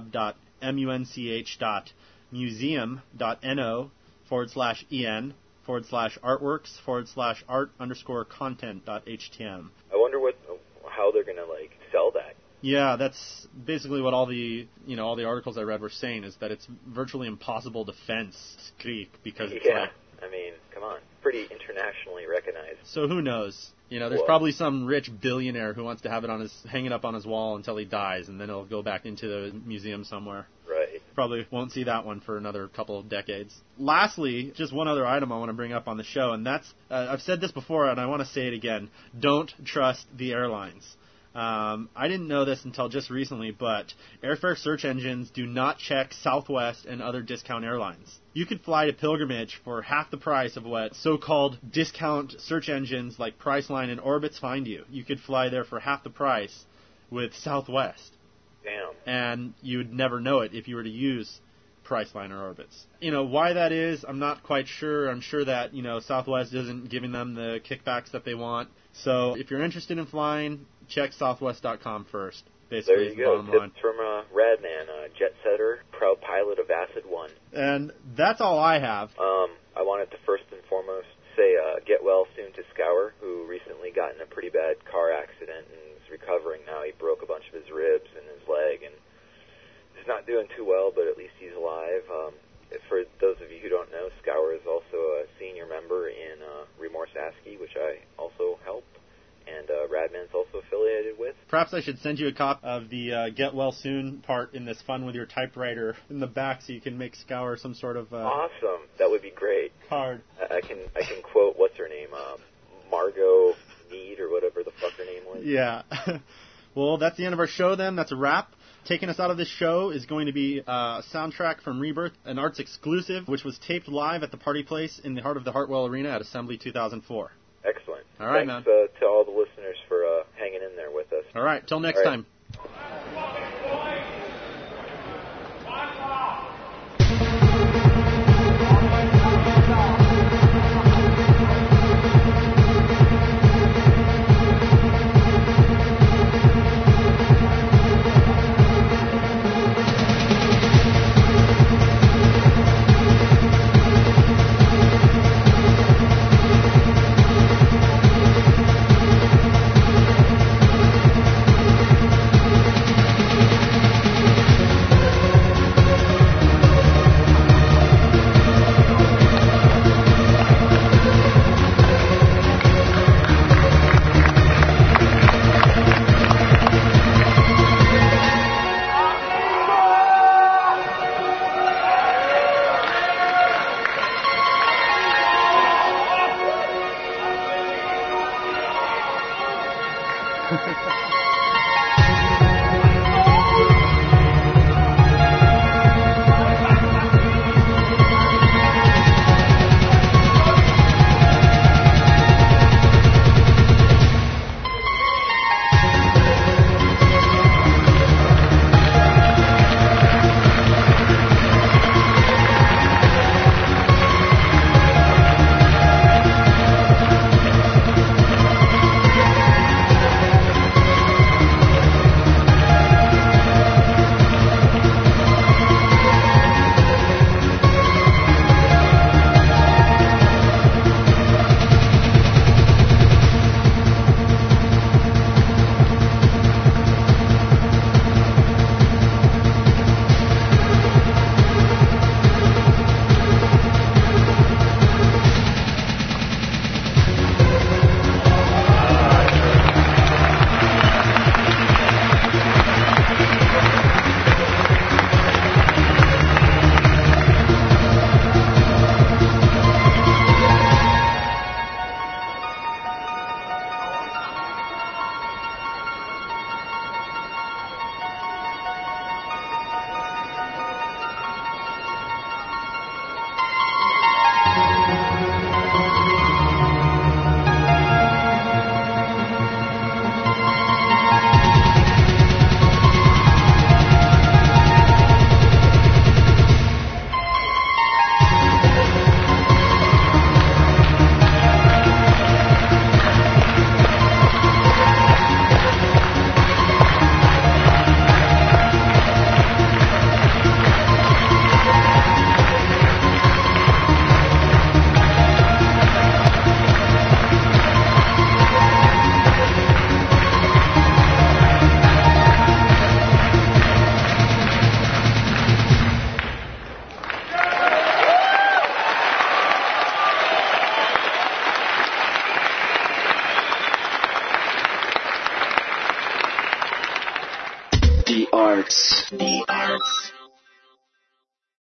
Speaker 6: www.munch.museum.no forward slash en forward slash artworks forward slash art underscore content dot htm.
Speaker 5: I wonder what how they're gonna like sell that.
Speaker 6: Yeah, that's basically what all the you know all the articles I read were saying, is that it's virtually impossible to fence Skrik because it's
Speaker 5: yeah.
Speaker 6: like,
Speaker 5: I mean, come on, pretty internationally recognized.
Speaker 6: So who knows? You know, there's Whoa. probably some rich billionaire who wants to have it on his hanging up on his wall until he dies, and then it'll go back into the museum somewhere.
Speaker 5: Right.
Speaker 6: Probably won't see that one for another couple of decades. Lastly, just one other item I want to bring up on the show, and that's, uh, I've said this before and I want to say it again, don't trust the airlines. Um, I didn't know this until just recently, but airfare search engines do not check Southwest and other discount airlines. You could fly to Pilgrimage for half the price of what so-called discount search engines like Priceline and Orbitz find you. You could fly there for half the price with Southwest.
Speaker 5: Damn.
Speaker 6: And you would never know it if you were to use Priceline or Orbitz. You know, why that is, I'm not quite sure. I'm sure that, you know, Southwest isn't giving them the kickbacks that they want. So if you're interested in flying, check southwest dot com first. Basically,
Speaker 5: there you go.
Speaker 6: Tips
Speaker 5: line. from uh, Radman, uh, jet setter, proud pilot of Acid One.
Speaker 6: And that's all I have.
Speaker 5: Um, I wanted to first and foremost say uh, get well soon to Scour, who recently got in a pretty bad car accident and is recovering now. He broke a bunch of his ribs and his leg, and he's not doing too well, but at least he's alive. Um, for those of you who don't know, Scour is also a senior member in uh, Remorse ASCII, which I also help. And uh, uh, Radman's also affiliated with.
Speaker 6: Perhaps I should send you a copy of the uh, Get Well Soon part in this Fun With Your Typewriter in the back so you can make Scour some sort of... Uh,
Speaker 5: awesome. That would be great.
Speaker 6: Card.
Speaker 5: I, I can I can quote, what's her name? Uh, Margot Mead or whatever the fuck her name was.
Speaker 6: Yeah. Well, that's the end of our show then. That's a wrap. Taking us out of this show is going to be uh, a soundtrack from Rebirth, an Arts exclusive, which was taped live at the Party Place in the heart of the Hartwell Arena at Assembly two thousand four.
Speaker 5: Excellent.
Speaker 6: All right,
Speaker 5: Thanks,
Speaker 6: man.
Speaker 5: Uh, to all the listeners for uh, hanging in there with us.
Speaker 6: All right. Till next
Speaker 5: all right.
Speaker 6: time.
Speaker 20: The Arts. The Arts.